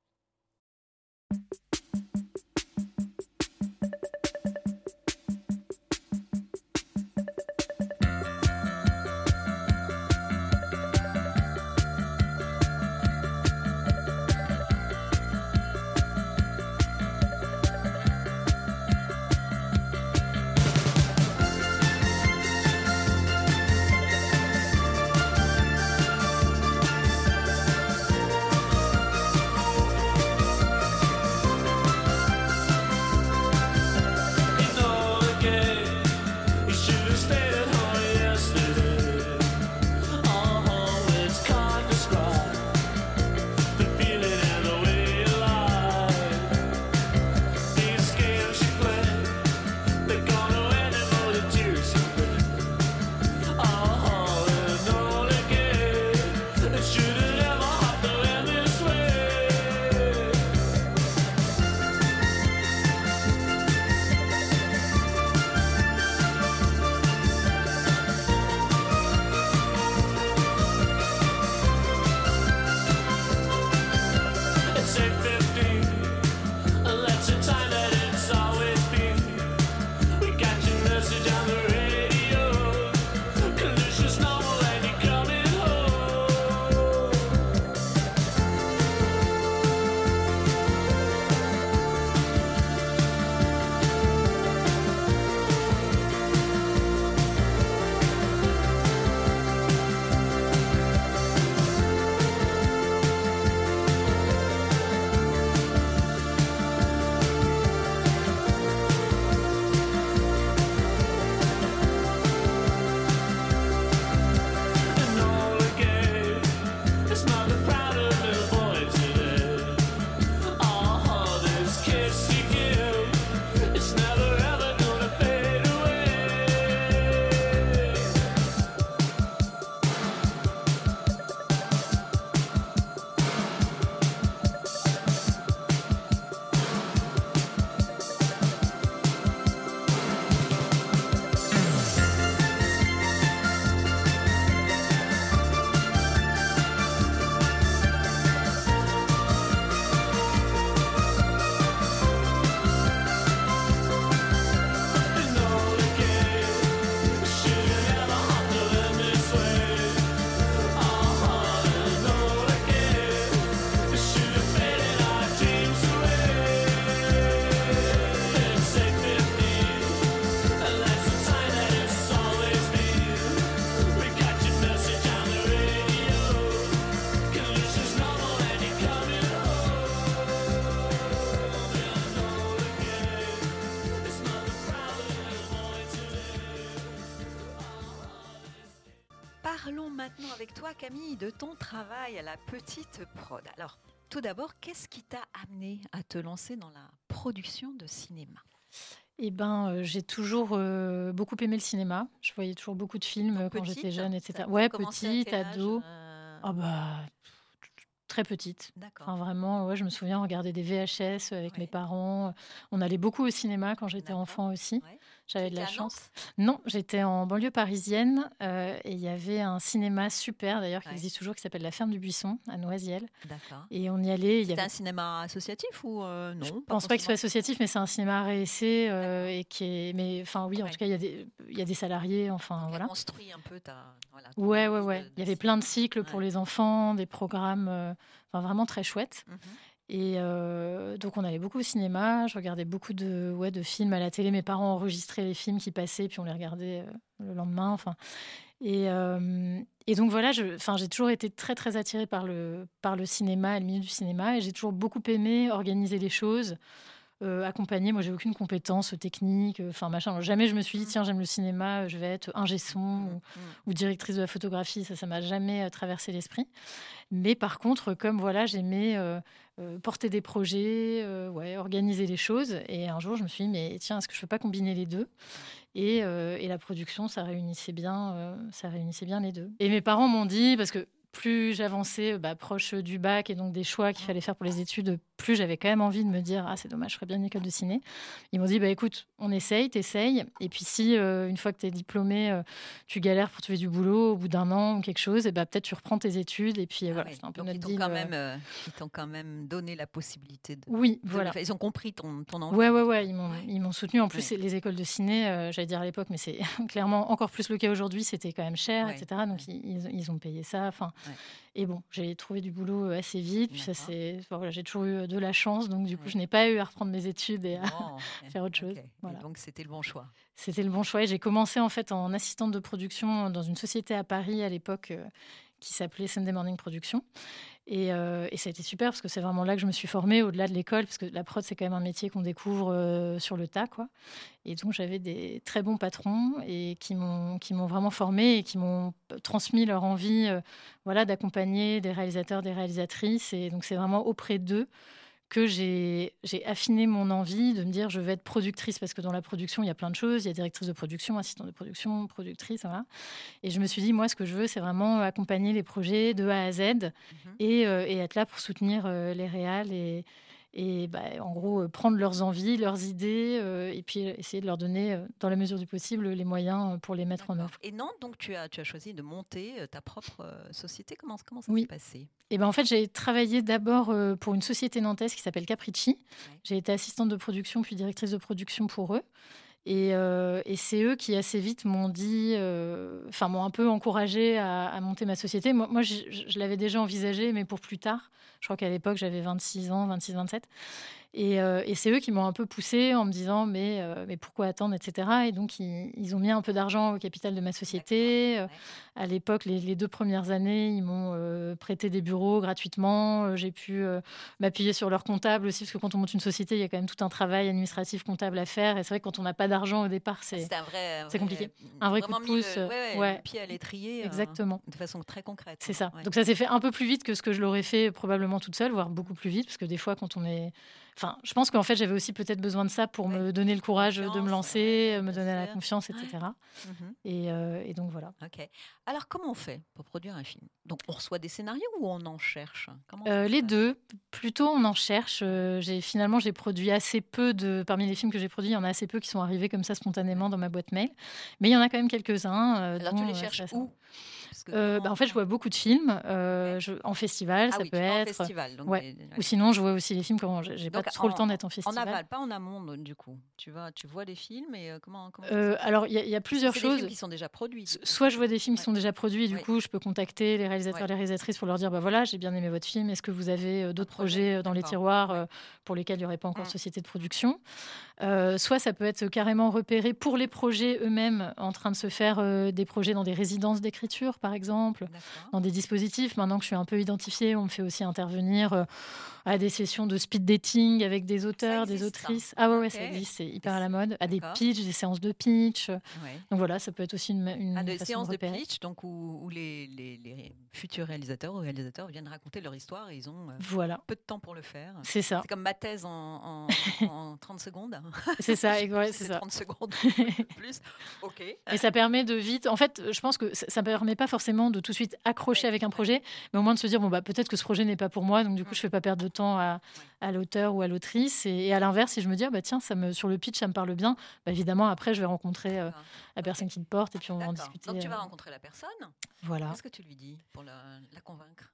Parlons maintenant avec toi, Camille, de ton travail à la Petite Prod. Alors, tout d'abord, qu'est-ce qui t'a amené à te lancer dans la production de cinéma ? J'ai toujours beaucoup aimé le cinéma. Je voyais toujours beaucoup de films quand j'étais jeune, etc. Ouais, petite, ado. très petite. D'accord. Enfin, vraiment, je me souviens regarder des VHS avec mes parents. On allait beaucoup au cinéma quand j'étais enfant aussi. Ouais. J'avais de C'était la à chance. Nantes ? Non, j'étais en banlieue parisienne et il y avait un cinéma super d'ailleurs qui Ouais. existe toujours qui s'appelle La Ferme du Buisson à Noisiel. D'accord. Et on y allait. C'était un cinéma associatif ou non? Je pense pas qu'il soit associatif, mais c'est un cinéma à réessai et qui est. Mais enfin oui, en tout cas il y a des salariés. Enfin voilà. Construit un peu ta. Voilà, Ouais. Il y avait plein de cycles pour les enfants, des programmes, enfin vraiment très chouettes. Et donc on allait beaucoup au cinéma, je regardais beaucoup de films à la télé. Mes parents enregistraient les films qui passaient, puis on les regardait le lendemain. Enfin, et donc voilà, j'ai toujours été très très attirée par le cinéma, le milieu du cinéma, et j'ai toujours beaucoup aimé organiser les choses. Accompagner, moi j'ai aucune compétence technique, enfin machin. Jamais je me suis dit tiens j'aime le cinéma, je vais être ingé son ou directrice de la photographie, ça m'a jamais traversé l'esprit. Mais par contre comme voilà j'aimais porter des projets, organiser les choses, et un jour je me suis dit mais tiens est-ce que je peux pas combiner les deux, et la production ça réunissait bien les deux. Et mes parents m'ont dit, parce que plus j'avançais proche du bac et donc des choix qu'il fallait faire pour les études, plus j'avais quand même envie de me dire c'est dommage, je ferais bien une école de ciné. Ils m'ont dit écoute, on essaye, t'essayes, et puis si une fois que t'es diplômée, tu galères pour trouver du boulot au bout d'un an ou quelque chose, et peut-être tu reprends tes études, et puis voilà, c'est un peu donc notre ils deal. Ils t'ont quand même donné la possibilité de. Oui, voilà. Ils ont compris ton envie. Ouais, ils m'ont soutenu. En plus, les écoles de ciné, j'allais dire à l'époque, mais c'est clairement encore plus le cas aujourd'hui, c'était quand même cher, etc. Donc ils ont payé ça. Enfin, et bon, j'ai trouvé du boulot assez vite. Puis j'ai toujours eu de la chance, donc du coup, je n'ai pas eu à reprendre mes études et à faire autre chose. Voilà. Donc c'était le bon choix. C'était le bon choix. Et j'ai commencé en fait en assistante de production dans une société à Paris à l'époque qui s'appelait Sunday Morning Production. Et ça a été super parce que c'est vraiment là que je me suis formée, au-delà de l'école, parce que la prod, c'est quand même un métier qu'on découvre sur le tas, quoi. Et donc, j'avais des très bons patrons et qui m'ont vraiment formée et qui m'ont transmis leur envie d'accompagner des réalisateurs, des réalisatrices. Et donc, c'est vraiment auprès d'eux que j'ai affiné mon envie de me dire je vais être productrice, parce que dans la production il y a plein de choses, il y a directrice de production, assistante de production, productrice, voilà. Et je me suis dit moi ce que je veux c'est vraiment accompagner les projets de A à Z et être là pour soutenir les réals et en gros prendre leurs envies, leurs idées et puis essayer de leur donner dans la mesure du possible les moyens pour les mettre en œuvre. Et Nantes, donc tu as choisi de monter ta propre société. Comment ça s'est passé? Et en fait, j'ai travaillé d'abord pour une société nantaise qui s'appelle Capricci. J'ai été assistante de production puis directrice de production pour eux. Et c'est eux qui assez vite m'ont dit, m'ont un peu encouragée à monter ma société. Moi je l'avais déjà envisagé, mais pour plus tard. Je crois qu'à l'époque, j'avais 26 ans, 26-27. Et c'est eux qui m'ont un peu poussée en me disant mais pourquoi attendre, etc. Et donc, ils ont mis un peu d'argent au capital de ma société. À l'époque, les 2 premières années, ils m'ont prêté des bureaux gratuitement. J'ai pu m'appuyer sur leur comptable aussi, parce que quand on monte une société, il y a quand même tout un travail administratif comptable à faire. Et c'est vrai que quand on n'a pas d'argent au départ, c'est compliqué. Un vrai coup de pouce. Le pied à l'étrier. Exactement. De façon très concrète. C'est ça. Donc ça s'est fait un peu plus vite que ce que je l'aurais fait probablement toute seule, voire beaucoup plus vite, parce que des fois, quand on est... Enfin, je pense qu'en fait, j'avais aussi peut-être besoin de ça pour me donner le courage de me lancer, me donner la confiance, etc. Et donc, voilà. Ok. Alors, comment on fait pour produire un film? Donc, on reçoit des scénarios ou on en cherche? Les deux. Plutôt, on en cherche. Finalement, j'ai produit assez peu parmi les films que j'ai produits, il y en a assez peu qui sont arrivés comme ça spontanément dans ma boîte mail. Mais il y en a quand même quelques-uns. Alors, tu les cherches où? En fait, je vois beaucoup de films en festival, ça peut être. En festival, donc Ou sinon, je vois aussi les films quand j'ai pas trop le temps d'être en festival. En aval, pas en amont, du coup. Tu vois les films et comment alors, il y a plusieurs choses. Des films qui sont déjà produits. Soit je vois des films qui sont déjà produits, et du coup, je peux contacter les réalisateurs et les réalisatrices pour leur dire voilà, j'ai bien aimé votre film. Est-ce que vous avez d'autres projets dans les tiroirs pour lesquels il n'y aurait pas encore de société de production? Soit ça peut être carrément repéré pour les projets eux-mêmes, en train de se faire des projets dans des résidences d'écriture, par exemple, dans des dispositifs. Maintenant que je suis un peu identifiée, on me fait aussi intervenir à des sessions de speed dating avec des auteurs, des autrices. Ah ouais, ça existe, c'est hyper à la mode. À des pitchs, des séances de pitch. Donc voilà, ça peut être aussi une des façon séances de repérer. pitch, donc où les futurs réalisateurs ou réalisateurs viennent raconter leur histoire et ils ont peu de temps pour le faire. C'est ça. C'est comme ma thèse en 30 secondes. C'est ça, c'est ça. 30 secondes plus. Ok. Et ça permet de vite. En fait, je pense que ça ne permet pas forcément forcément de tout de suite accrocher avec un projet, mais au moins de se dire peut-être que ce projet n'est pas pour moi, donc du coup je fais pas perdre de temps à l'auteur ou à l'autrice. Et à l'inverse, si je me dis tiens, sur le pitch ça me parle bien, évidemment après je vais rencontrer la personne qui le porte et puis on va en discuter. Donc tu vas rencontrer la personne. Voilà. Qu'est-ce que tu lui dis pour la convaincre?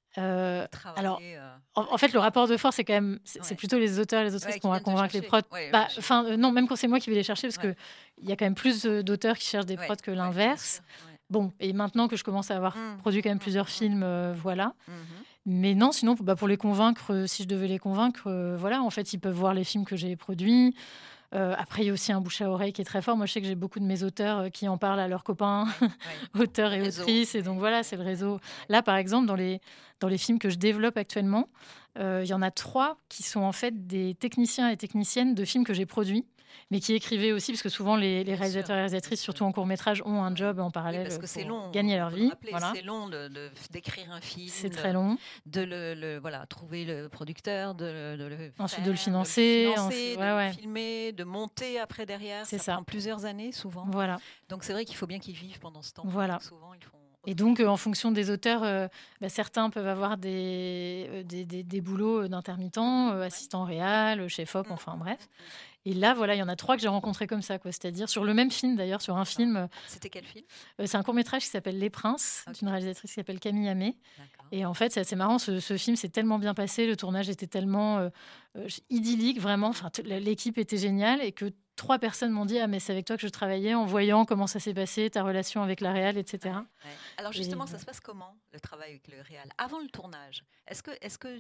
Alors, en fait, le rapport de force, c'est quand même, c'est plutôt les auteurs et les autrices qui vont convaincre les prods. Non, même quand c'est moi qui vais les chercher, parce que il y a quand même plus d'auteurs qui cherchent des prods que l'inverse. Bon, et maintenant que je commence à avoir produit quand même plusieurs films, voilà. Mais non, sinon, pour les convaincre, si je devais les convaincre, voilà, en fait, ils peuvent voir les films que j'ai produits. Après, il y a aussi un bouche à oreille qui est très fort. Moi, je sais que j'ai beaucoup de mes auteurs qui en parlent à leurs copains, auteurs et autrices. Et donc, voilà, c'est le réseau. Là, par exemple, dans les films que je développe actuellement, il y en a 3 qui sont en fait des techniciens et techniciennes de films que j'ai produits, mais qui écrivaient aussi, parce que souvent, les réalisateurs et réalisatrices, surtout en court-métrage, ont un job en parallèle parce que c'est long, gagner leur vie. Voilà. C'est long d'écrire un film. C'est très long. De trouver le producteur, ensuite de le financer, de le filmer, de monter après derrière. Ça prend plusieurs années, souvent. Voilà. Donc, c'est vrai qu'il faut bien qu'ils vivent pendant ce temps. Voilà. Donc, souvent, ils font... Et donc, en fonction des auteurs, certains peuvent avoir des boulots d'intermittents, assistant réal, chef-op, enfin bref. Et là, voilà, il y en a 3 que j'ai rencontrés comme ça, quoi. C'est-à-dire sur le même film, d'ailleurs, sur un film. C'était quel film? C'est un court-métrage qui s'appelle Les Princes, d'une réalisatrice qui s'appelle Camille Amé. Et en fait, c'est assez marrant, ce film s'est tellement bien passé, le tournage était tellement idyllique, vraiment. Enfin, l'équipe était géniale et que 3 personnes m'ont dit mais c'est avec toi que je travaillais, en voyant comment ça s'est passé, ta relation avec la réal, etc. Alors justement, ça se passe comment, le travail avec le réal avant le tournage? Est-ce que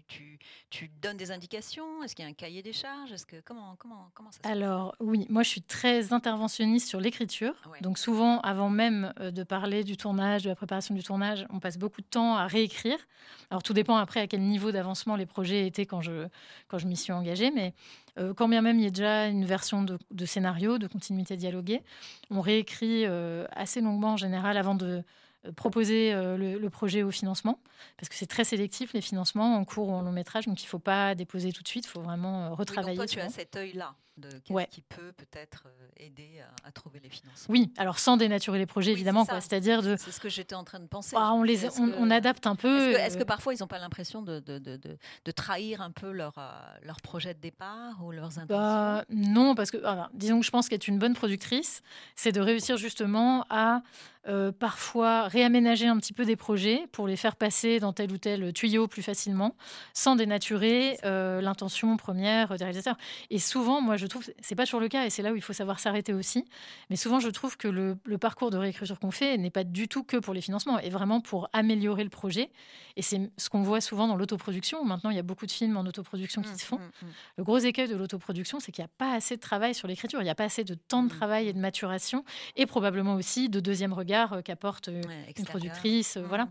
tu donnes des indications? Est-ce qu'il y a un cahier des charges? Comment ça se passe? Alors oui, moi je suis très interventionniste sur l'écriture. Donc souvent, avant même de parler du tournage, de la préparation du tournage, on passe beaucoup de temps à réécrire. Alors tout dépend après à quel niveau d'avancement les projets étaient quand je m'y suis engagée, mais quand bien même il y a déjà une version de scénario, de continuité dialoguée, on réécrit assez longuement en général avant de proposer le projet au financement, parce que c'est très sélectif les financements en court ou en long métrage, donc il ne faut pas déposer tout de suite, il faut vraiment retravailler. Donc toi, tu as cet œil-là de qui peut peut-être aider à trouver les financements. Oui, alors sans dénaturer les projets, évidemment, quoi. C'est-à-dire c'est ce que j'étais en train de penser. On adapte un peu. Est-ce que parfois ils n'ont pas l'impression de trahir un peu leur projet de départ ou leurs intentions? Non, parce que disons que je pense qu'être une bonne productrice, c'est de réussir justement à parfois réaménager un petit peu des projets pour les faire passer dans tel ou tel tuyau plus facilement, sans dénaturer l'intention première des réalisateurs. Et souvent, moi, je trouve, c'est pas toujours le cas, et c'est là où il faut savoir s'arrêter aussi, mais souvent, je trouve que le parcours de réécriture qu'on fait n'est pas du tout que pour les financements, et vraiment pour améliorer le projet. Et c'est ce qu'on voit souvent dans l'autoproduction, où maintenant, il y a beaucoup de films en autoproduction qui se font. Le gros écueil de l'autoproduction, c'est qu'il n'y a pas assez de travail sur l'écriture, il n'y a pas assez de temps de travail et de maturation, et probablement aussi de deuxième regard qu'apporte une productrice. Voilà.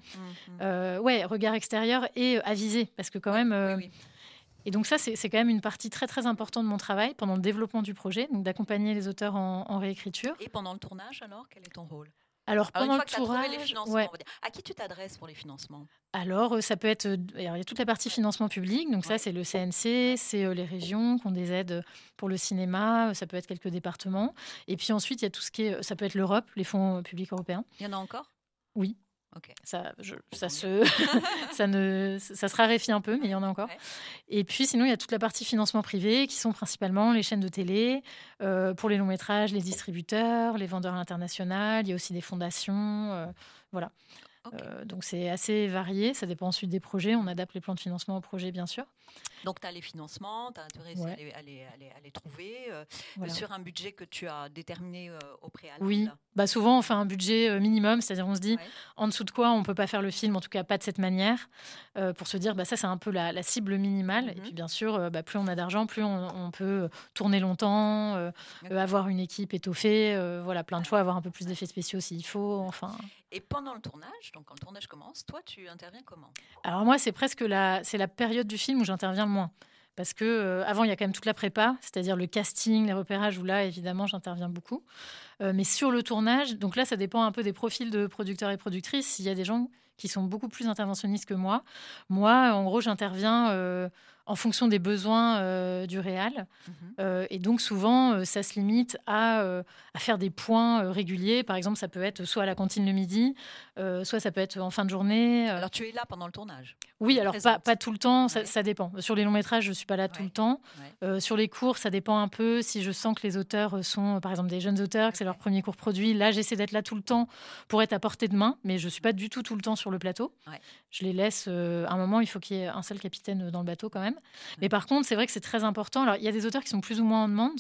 Regard extérieur et avisé, parce que quand même... Et donc ça, c'est quand même une partie très, très importante de mon travail pendant le développement du projet, donc d'accompagner les auteurs en réécriture. Et pendant le tournage, alors, quel est ton rôle? Alors pendant le tournage, les financements, on va dire, à qui tu t'adresses pour les financements? Alors, ça peut être... il y a toute la partie financement public, donc ça, c'est le CNC, c'est les régions qui ont des aides pour le cinéma, ça peut être quelques départements. Et puis ensuite, il y a tout ce qui est... Ça peut être l'Europe, les fonds publics européens. Il y en a encore? Oui. Okay. Ça se raréfie un peu, mais il y en a encore. Et puis sinon, il y a toute la partie financement privé, qui sont principalement les chaînes de télé, pour les longs métrages, les distributeurs, les vendeurs à l'international. Il y a aussi des fondations, voilà. Donc c'est assez varié, ça dépend ensuite des projets. On adapte les plans de financement aux projets, bien sûr. Donc tu as les financements, tu as intérêt à les trouver sur un budget que tu as déterminé au préalable. Oui, souvent on fait un budget minimum, c'est-à-dire on se dit en dessous de quoi on ne peut pas faire le film, en tout cas pas de cette manière, pour se dire ça c'est un peu la cible minimale. Et puis bien sûr, plus on a d'argent, plus on peut tourner longtemps, avoir une équipe étoffée, plein de choix, avoir un peu plus d'effets spéciaux s'il faut. Enfin. Et pendant le tournage, donc quand le tournage commence, toi tu interviens comment? Alors moi c'est presque la période du film où j'interviens le moins. Parce que avant il y a quand même toute la prépa, c'est-à-dire le casting, les repérages, où là évidemment j'interviens beaucoup. Mais sur le tournage, donc là ça dépend un peu des profils de producteurs et productrices. S'il y a des gens qui sont beaucoup plus interventionnistes que moi. Moi, en gros, j'interviens en fonction des besoins du réal. Et donc, souvent, ça se limite à faire des points réguliers. Par exemple, ça peut être soit à la cantine le midi, soit ça peut être en fin de journée. Alors, tu es là pendant le tournage? Oui, alors pas tout le temps, ça dépend. Sur les longs métrages, je ne suis pas là tout le temps. Sur les cours, ça dépend un peu. Si je sens que les auteurs sont, par exemple, des jeunes auteurs, que c'est leur premier cours produit, là, j'essaie d'être là tout le temps pour être à portée de main, mais je ne suis pas du tout le temps sur le plateau. Je les laisse. À un moment, il faut qu'il y ait un seul capitaine dans le bateau quand même. Mais par contre, c'est vrai que c'est très important. Alors, il y a des auteurs qui sont plus ou moins en demande,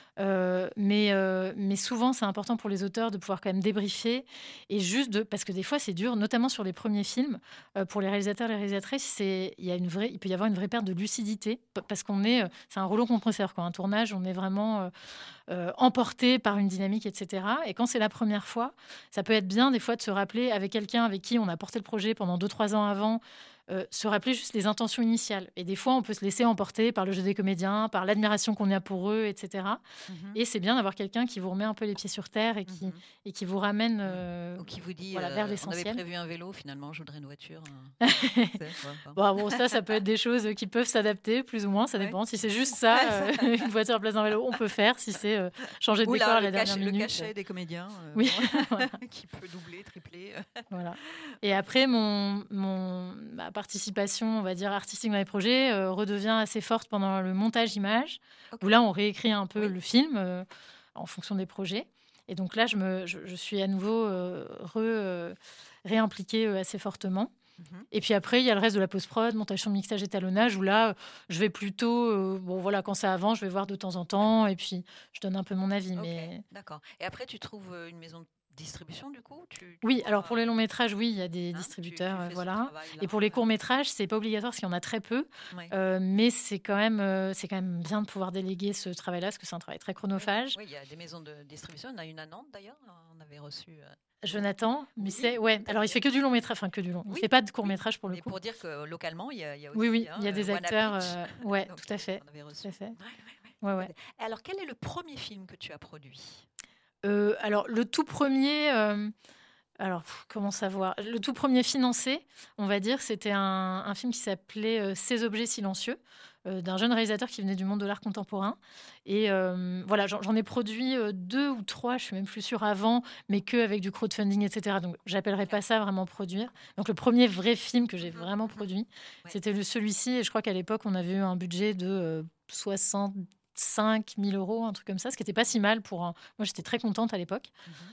mais souvent, c'est important pour les auteurs de pouvoir quand même débriefer et parce que des fois, c'est dur, notamment sur les premiers films. Pour les réalisateurs et les réalisatrices, il peut y avoir une vraie perte de lucidité parce c'est un rouleau compresseur, quoi. Un tournage, on est vraiment emporté par une dynamique, etc. Et quand c'est la première fois, ça peut être bien des fois de se rappeler avec quelqu'un avec qui on a porté le projet pendant 2-3 ans avant. Se rappeler juste les intentions initiales. Et des fois, on peut se laisser emporter par le jeu des comédiens, par l'admiration qu'on a pour eux, etc. Et c'est bien d'avoir quelqu'un qui vous remet un peu les pieds sur terre et qui vous ramène ou qui vous dit, vers l'essentiel. On avait prévu un vélo, finalement, je voudrais une voiture. Bon, ça peut être des choses qui peuvent s'adapter, plus ou moins, ça dépend. Si c'est juste ça, une voiture à place d'un vélo, on peut faire. Si c'est changer de décor à la dernière minute. Le cachet des comédiens, oui. qui peut doubler, tripler. Voilà. Et après, ma participation, on va dire, artistique dans les projets redevient assez forte pendant le montage image, où là, on réécrit un peu le film en fonction des projets. Et donc là, je suis à nouveau réimpliquée assez fortement. Et puis après, il y a le reste de la post-prod, montage son, mixage, étalonnage, où là, je vais plutôt... quand ça avance, je vais voir de temps en temps, et puis je donne un peu mon avis. Mais... D'accord. Et après, tu trouves une maison de distribution, du coup? Oui, alors pour les longs métrages, oui, il y a des distributeurs, voilà. Et pour les courts métrages, c'est pas obligatoire parce qu'il y en a très peu, mais c'est quand même bien de pouvoir déléguer ce travail-là parce que c'est un travail très chronophage. Oui, il y a des maisons de distribution. Il y en a une à Nantes d'ailleurs. On avait reçu Jonathan, Musset, alors il fait que du long métrage, enfin que du long. Il fait pas de court métrage pour le coup. Pour dire que localement, il y a aussi. Oui, il y a des acteurs. Donc, tout à fait. Tout à fait. Ouais. Alors, quel est le premier film que tu as produit? Alors, le tout premier... comment savoir? Le tout premier financé, on va dire, c'était un film qui s'appelait Ces objets silencieux, d'un jeune réalisateur qui venait du monde de l'art contemporain. Et j'en ai produit 2 ou 3, je suis même plus sûre avant, mais qu'avec du crowdfunding, etc. Donc, j'appellerais pas ça vraiment produire. Donc, le premier vrai film que j'ai vraiment produit, c'était celui-ci. Et je crois qu'à l'époque, on avait eu un budget de 65 000 €, un truc comme ça, ce qui n'était pas si mal pour moi, j'étais très contente à l'époque.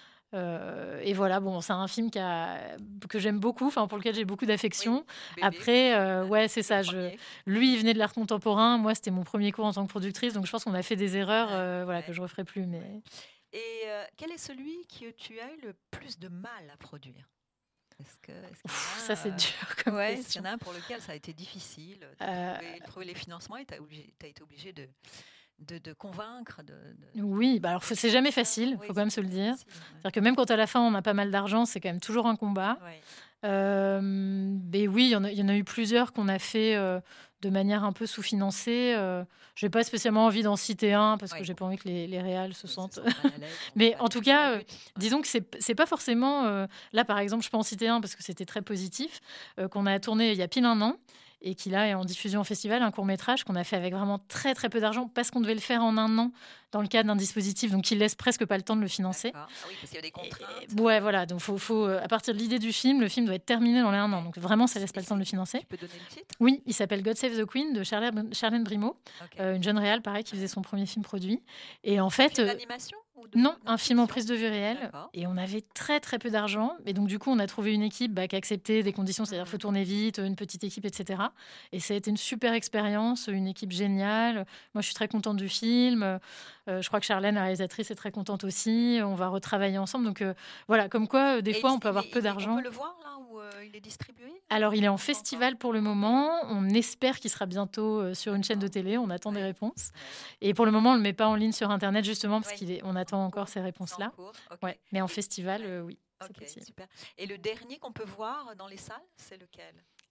Et voilà, c'est un film que j'aime beaucoup, pour lequel j'ai beaucoup d'affection. Après, c'est ça. Lui, il venait de l'art contemporain. Moi, c'était mon premier cours en tant que productrice. Donc, je pense qu'on a fait des erreurs que je ne referai plus. Mais... Et quel est celui que tu as eu le plus de mal à produire? Ça, c'est dur comme question. Est-ce qu'il y en a un pour lequel ça a été difficile de trouver les financements et tu as été obligé de convaincre Oui, alors c'est jamais facile, il faut quand même se le dire. C'est-à-dire que même quand à la fin on a pas mal d'argent, c'est quand même toujours un combat. Mais oui, il y en a eu plusieurs qu'on a fait de manière un peu sous-financée. Je n'ai pas spécialement envie d'en citer un parce que j'ai pas envie que les réals se sentent. Mais en tout cas, disons que c'est pas forcément. Là, par exemple, je peux en citer un parce que c'était très positif, qu'on a tourné il y a pile 1 an. Et qui là est en diffusion en festival, un court-métrage qu'on a fait avec vraiment très très peu d'argent parce qu'on devait le faire en 1 an dans le cadre d'un dispositif donc qui laisse presque pas le temps de le financer. Ah oui, parce qu'il y a des contraintes. Voilà, donc faut à partir de l'idée du film, le film doit être terminé dans les 1 an, donc vraiment ça laisse pas le temps de le financer. Tu peux donner le titre? Oui, il s'appelle God Save the Queen de Charlène Brimeau, une jeune réal pareil qui faisait son premier film produit. Et en fait, d'animation non, un film en prise de vue réelle. Et on avait très très peu d'argent. Et donc du coup, on a trouvé une équipe qui a accepté des conditions, c'est-à-dire faut tourner vite, une petite équipe, etc. Et ça a été une super expérience, une équipe géniale. Moi, je suis très contente du film. Je crois que Charlène, la réalisatrice, est très contente aussi. On va retravailler ensemble. Donc voilà, comme quoi, des fois, on peut avoir peu d'argent. On peut le voir là où il est distribué? Alors, il est en festival pour le moment. On espère qu'il sera bientôt sur une chaîne de télé. On attend des réponses. Et pour le moment, on ne le met pas en ligne sur Internet, justement, parce qu'on attend encore ces réponses-là. Mais en festival, oui. Ok, super. Et le dernier qu'on peut voir dans les salles, c'est lequel?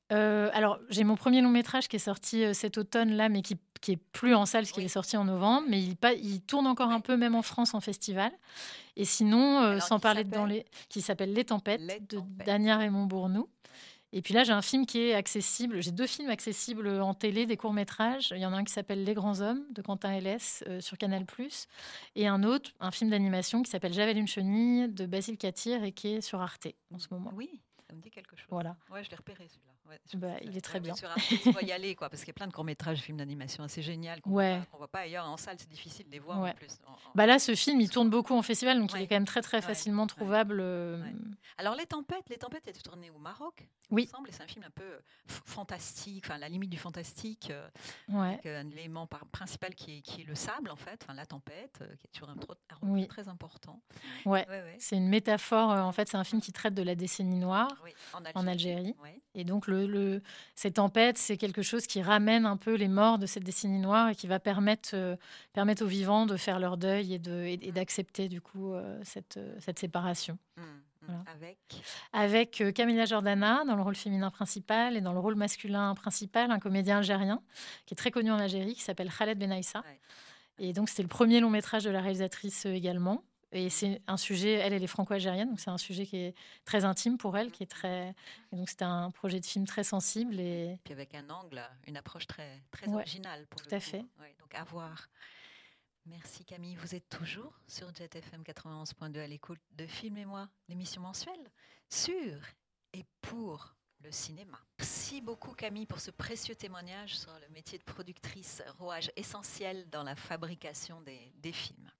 Alors, j'ai mon premier long métrage qui est sorti cet automne-là, mais qui est plus en salle, parce qu'il est sorti en novembre, mais il tourne encore un peu, même en France, en festival. Et sinon, sans parler qui s'appelle Les Tempêtes, de Dania Raymond-Bournoux. Et puis là, j'ai un film qui est accessible. J'ai 2 films accessibles en télé, des courts-métrages. Il y en a un qui s'appelle Les Grands Hommes, de Quentin Hellès, sur Canal+. Et un autre, un film d'animation qui s'appelle J'avais une chenille, de Basile Katir, et qui est sur Arte en ce moment. Oui, ça me dit quelque chose. Voilà. Ouais, je l'ai repéré, celui-là. Ouais, il est très bien. Sur Arte, il faut y aller, quoi, parce qu'il y a plein de courts-métrages, films d'animation assez génial qu'on voit pas ailleurs. En salle, c'est difficile de les voir en plus. Là, ce film, il tourne beaucoup en festival, donc il est quand même très, très facilement trouvable. Alors, Les Tempêtes était tourné au Maroc, oui. Il me semble, et c'est un film un peu fantastique, enfin, la limite du fantastique, avec un élément principal qui est le sable, en fait, la tempête, qui est toujours un rôle très important. Ouais. C'est une métaphore, en fait, c'est un film qui traite de la décennie noire en Algérie. Et donc, ces tempêtes, c'est quelque chose qui ramène un peu les morts de cette décennie noire et qui va permettre aux vivants de faire leur deuil et d'accepter, du coup, cette séparation. Voilà. Avec Camilla Jordana dans le rôle féminin principal et dans le rôle masculin principal, un comédien algérien qui est très connu en Algérie, qui s'appelle Khaled Benaïssa. Et donc, c'était le premier long métrage de la réalisatrice également. Et c'est un sujet, elle est franco-algérienne, donc c'est un sujet qui est très intime pour elle, qui est très. Et donc c'était un projet de film très sensible et puis avec un angle, une approche très originale pour tout à fait. Donc à voir. Merci Camille, vous êtes toujours sur Jet FM 91.2 à l'écoute de Film et moi, l'émission mensuelle sur et pour le cinéma. Merci beaucoup Camille pour ce précieux témoignage sur le métier de productrice, rouage essentiel dans la fabrication des films.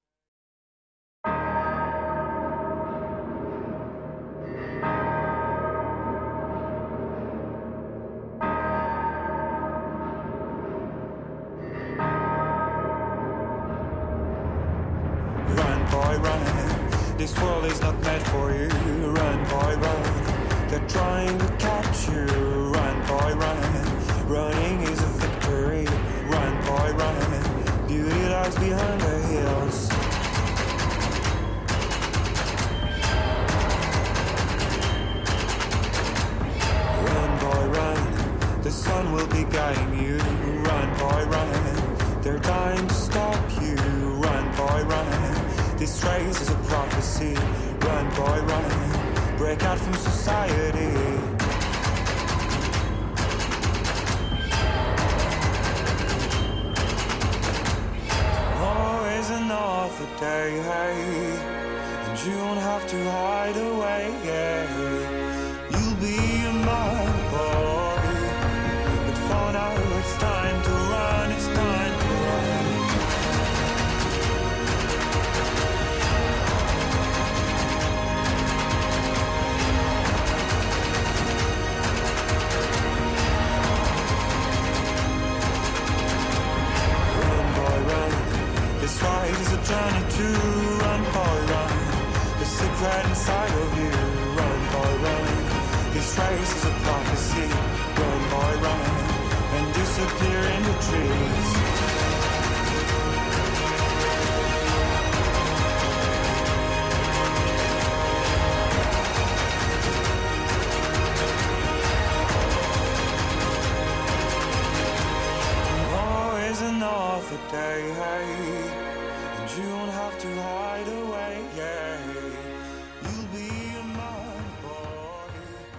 This world is not meant for you. Run, boy, run. They're trying to catch you. Run, boy, run. Running is a victory. Run, boy, run. Beauty lies behind the hills. Run, boy, run. The sun will be guiding you. Run, boy, run. They're dying to stop you. Run, boy, run. This race is a prophecy. Run, boy, run. Break out from society. Always another day, hey. And you don't have to hide away, yeah. You'll be a man, boy. But for now it's time to run, it's time to run. This ride is a journey to run, boy, run. The secret inside of you, run, boy, run. This race is a prophecy, run, boy, run. And disappear in the trees. Tomorrow is another day, hey. You don't have to hide away, yeah. You'll be a man, boy.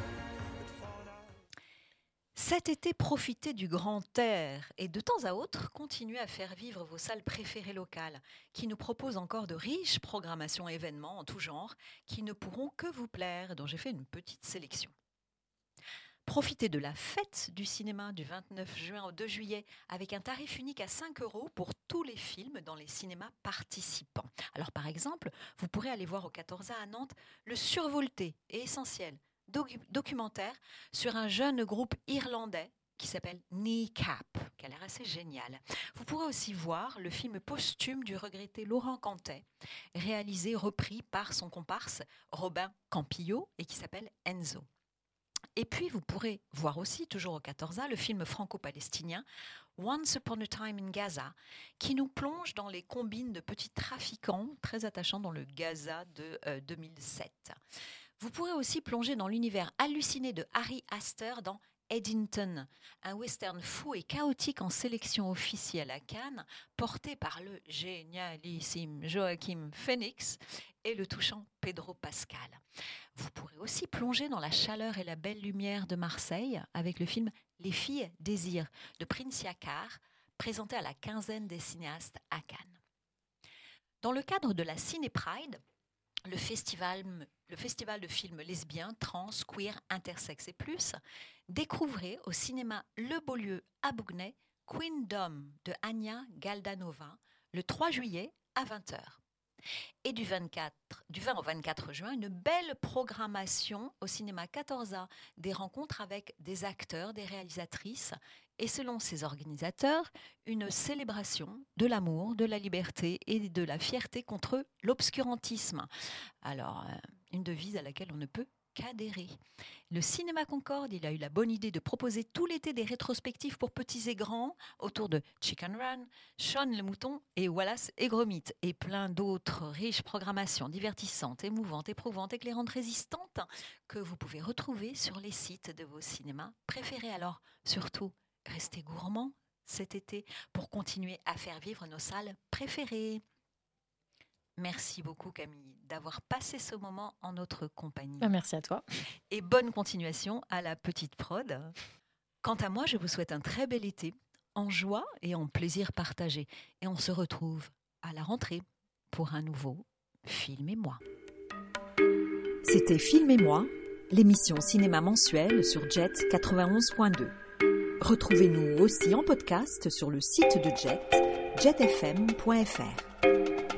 Cet été, profitez du grand air et de temps à autre, continuez à faire vivre vos salles préférées locales qui nous proposent encore de riches programmations événements en tout genre qui ne pourront que vous plaire, dont j'ai fait une petite sélection. Profitez de la fête du cinéma du 29 juin au 2 juillet avec un tarif unique à 5 € pour tous les films dans les cinémas participants. Alors par exemple, vous pourrez aller voir au 14A à Nantes le survolté et essentiel documentaire sur un jeune groupe irlandais qui s'appelle Kneecap, qui a l'air assez génial. Vous pourrez aussi voir le film posthume du regretté Laurent Cantet, repris par son comparse Robin Campillo et qui s'appelle Enzo. Et puis, vous pourrez voir aussi, toujours au 14A, le film franco-palestinien Once Upon a Time in Gaza, qui nous plonge dans les combines de petits trafiquants très attachants dans le Gaza de 2007. Vous pourrez aussi plonger dans l'univers halluciné de Harry Astor dans Eddington, un western fou et chaotique en sélection officielle à Cannes, porté par le génialissime Joaquin Phoenix et le touchant Pedro Pascal. Vous pourrez aussi plonger dans la chaleur et la belle lumière de Marseille avec le film Les filles désirent de Princia Carr, présenté à la quinzaine des cinéastes à Cannes. Dans le cadre de la Ciné Pride, le festival de films lesbiens, trans, queer, intersexe et plus, découvrez au cinéma Le Beaulieu à Bougnay Queendom de Anya Galdanova le 3 juillet à 20h. Et du 20 au 24 juin, une belle programmation au cinéma 14A, des rencontres avec des acteurs, des réalisatrices et selon ses organisateurs, une célébration de l'amour, de la liberté et de la fierté contre l'obscurantisme. Alors, une devise à laquelle on ne peut qu'adhérer. Le Cinéma Concorde, il a eu la bonne idée de proposer tout l'été des rétrospectives pour petits et grands autour de Chicken Run, Sean le Mouton et Wallace et Gromit et plein d'autres riches programmations divertissantes, émouvantes, éprouvantes, éclairantes, résistantes que vous pouvez retrouver sur les sites de vos cinémas préférés. Alors, surtout, restez gourmands cet été pour continuer à faire vivre nos salles préférées. Merci beaucoup Camille d'avoir passé ce moment en notre compagnie. Merci à toi. Et bonne continuation à la petite prod. Quant à moi, je vous souhaite un très bel été, en joie et en plaisir partagé. Et on se retrouve à la rentrée pour un nouveau Film et moi. C'était Film et moi, l'émission cinéma mensuelle sur Jet 91.2. Retrouvez-nous aussi en podcast sur le site de Jet, jetfm.fr.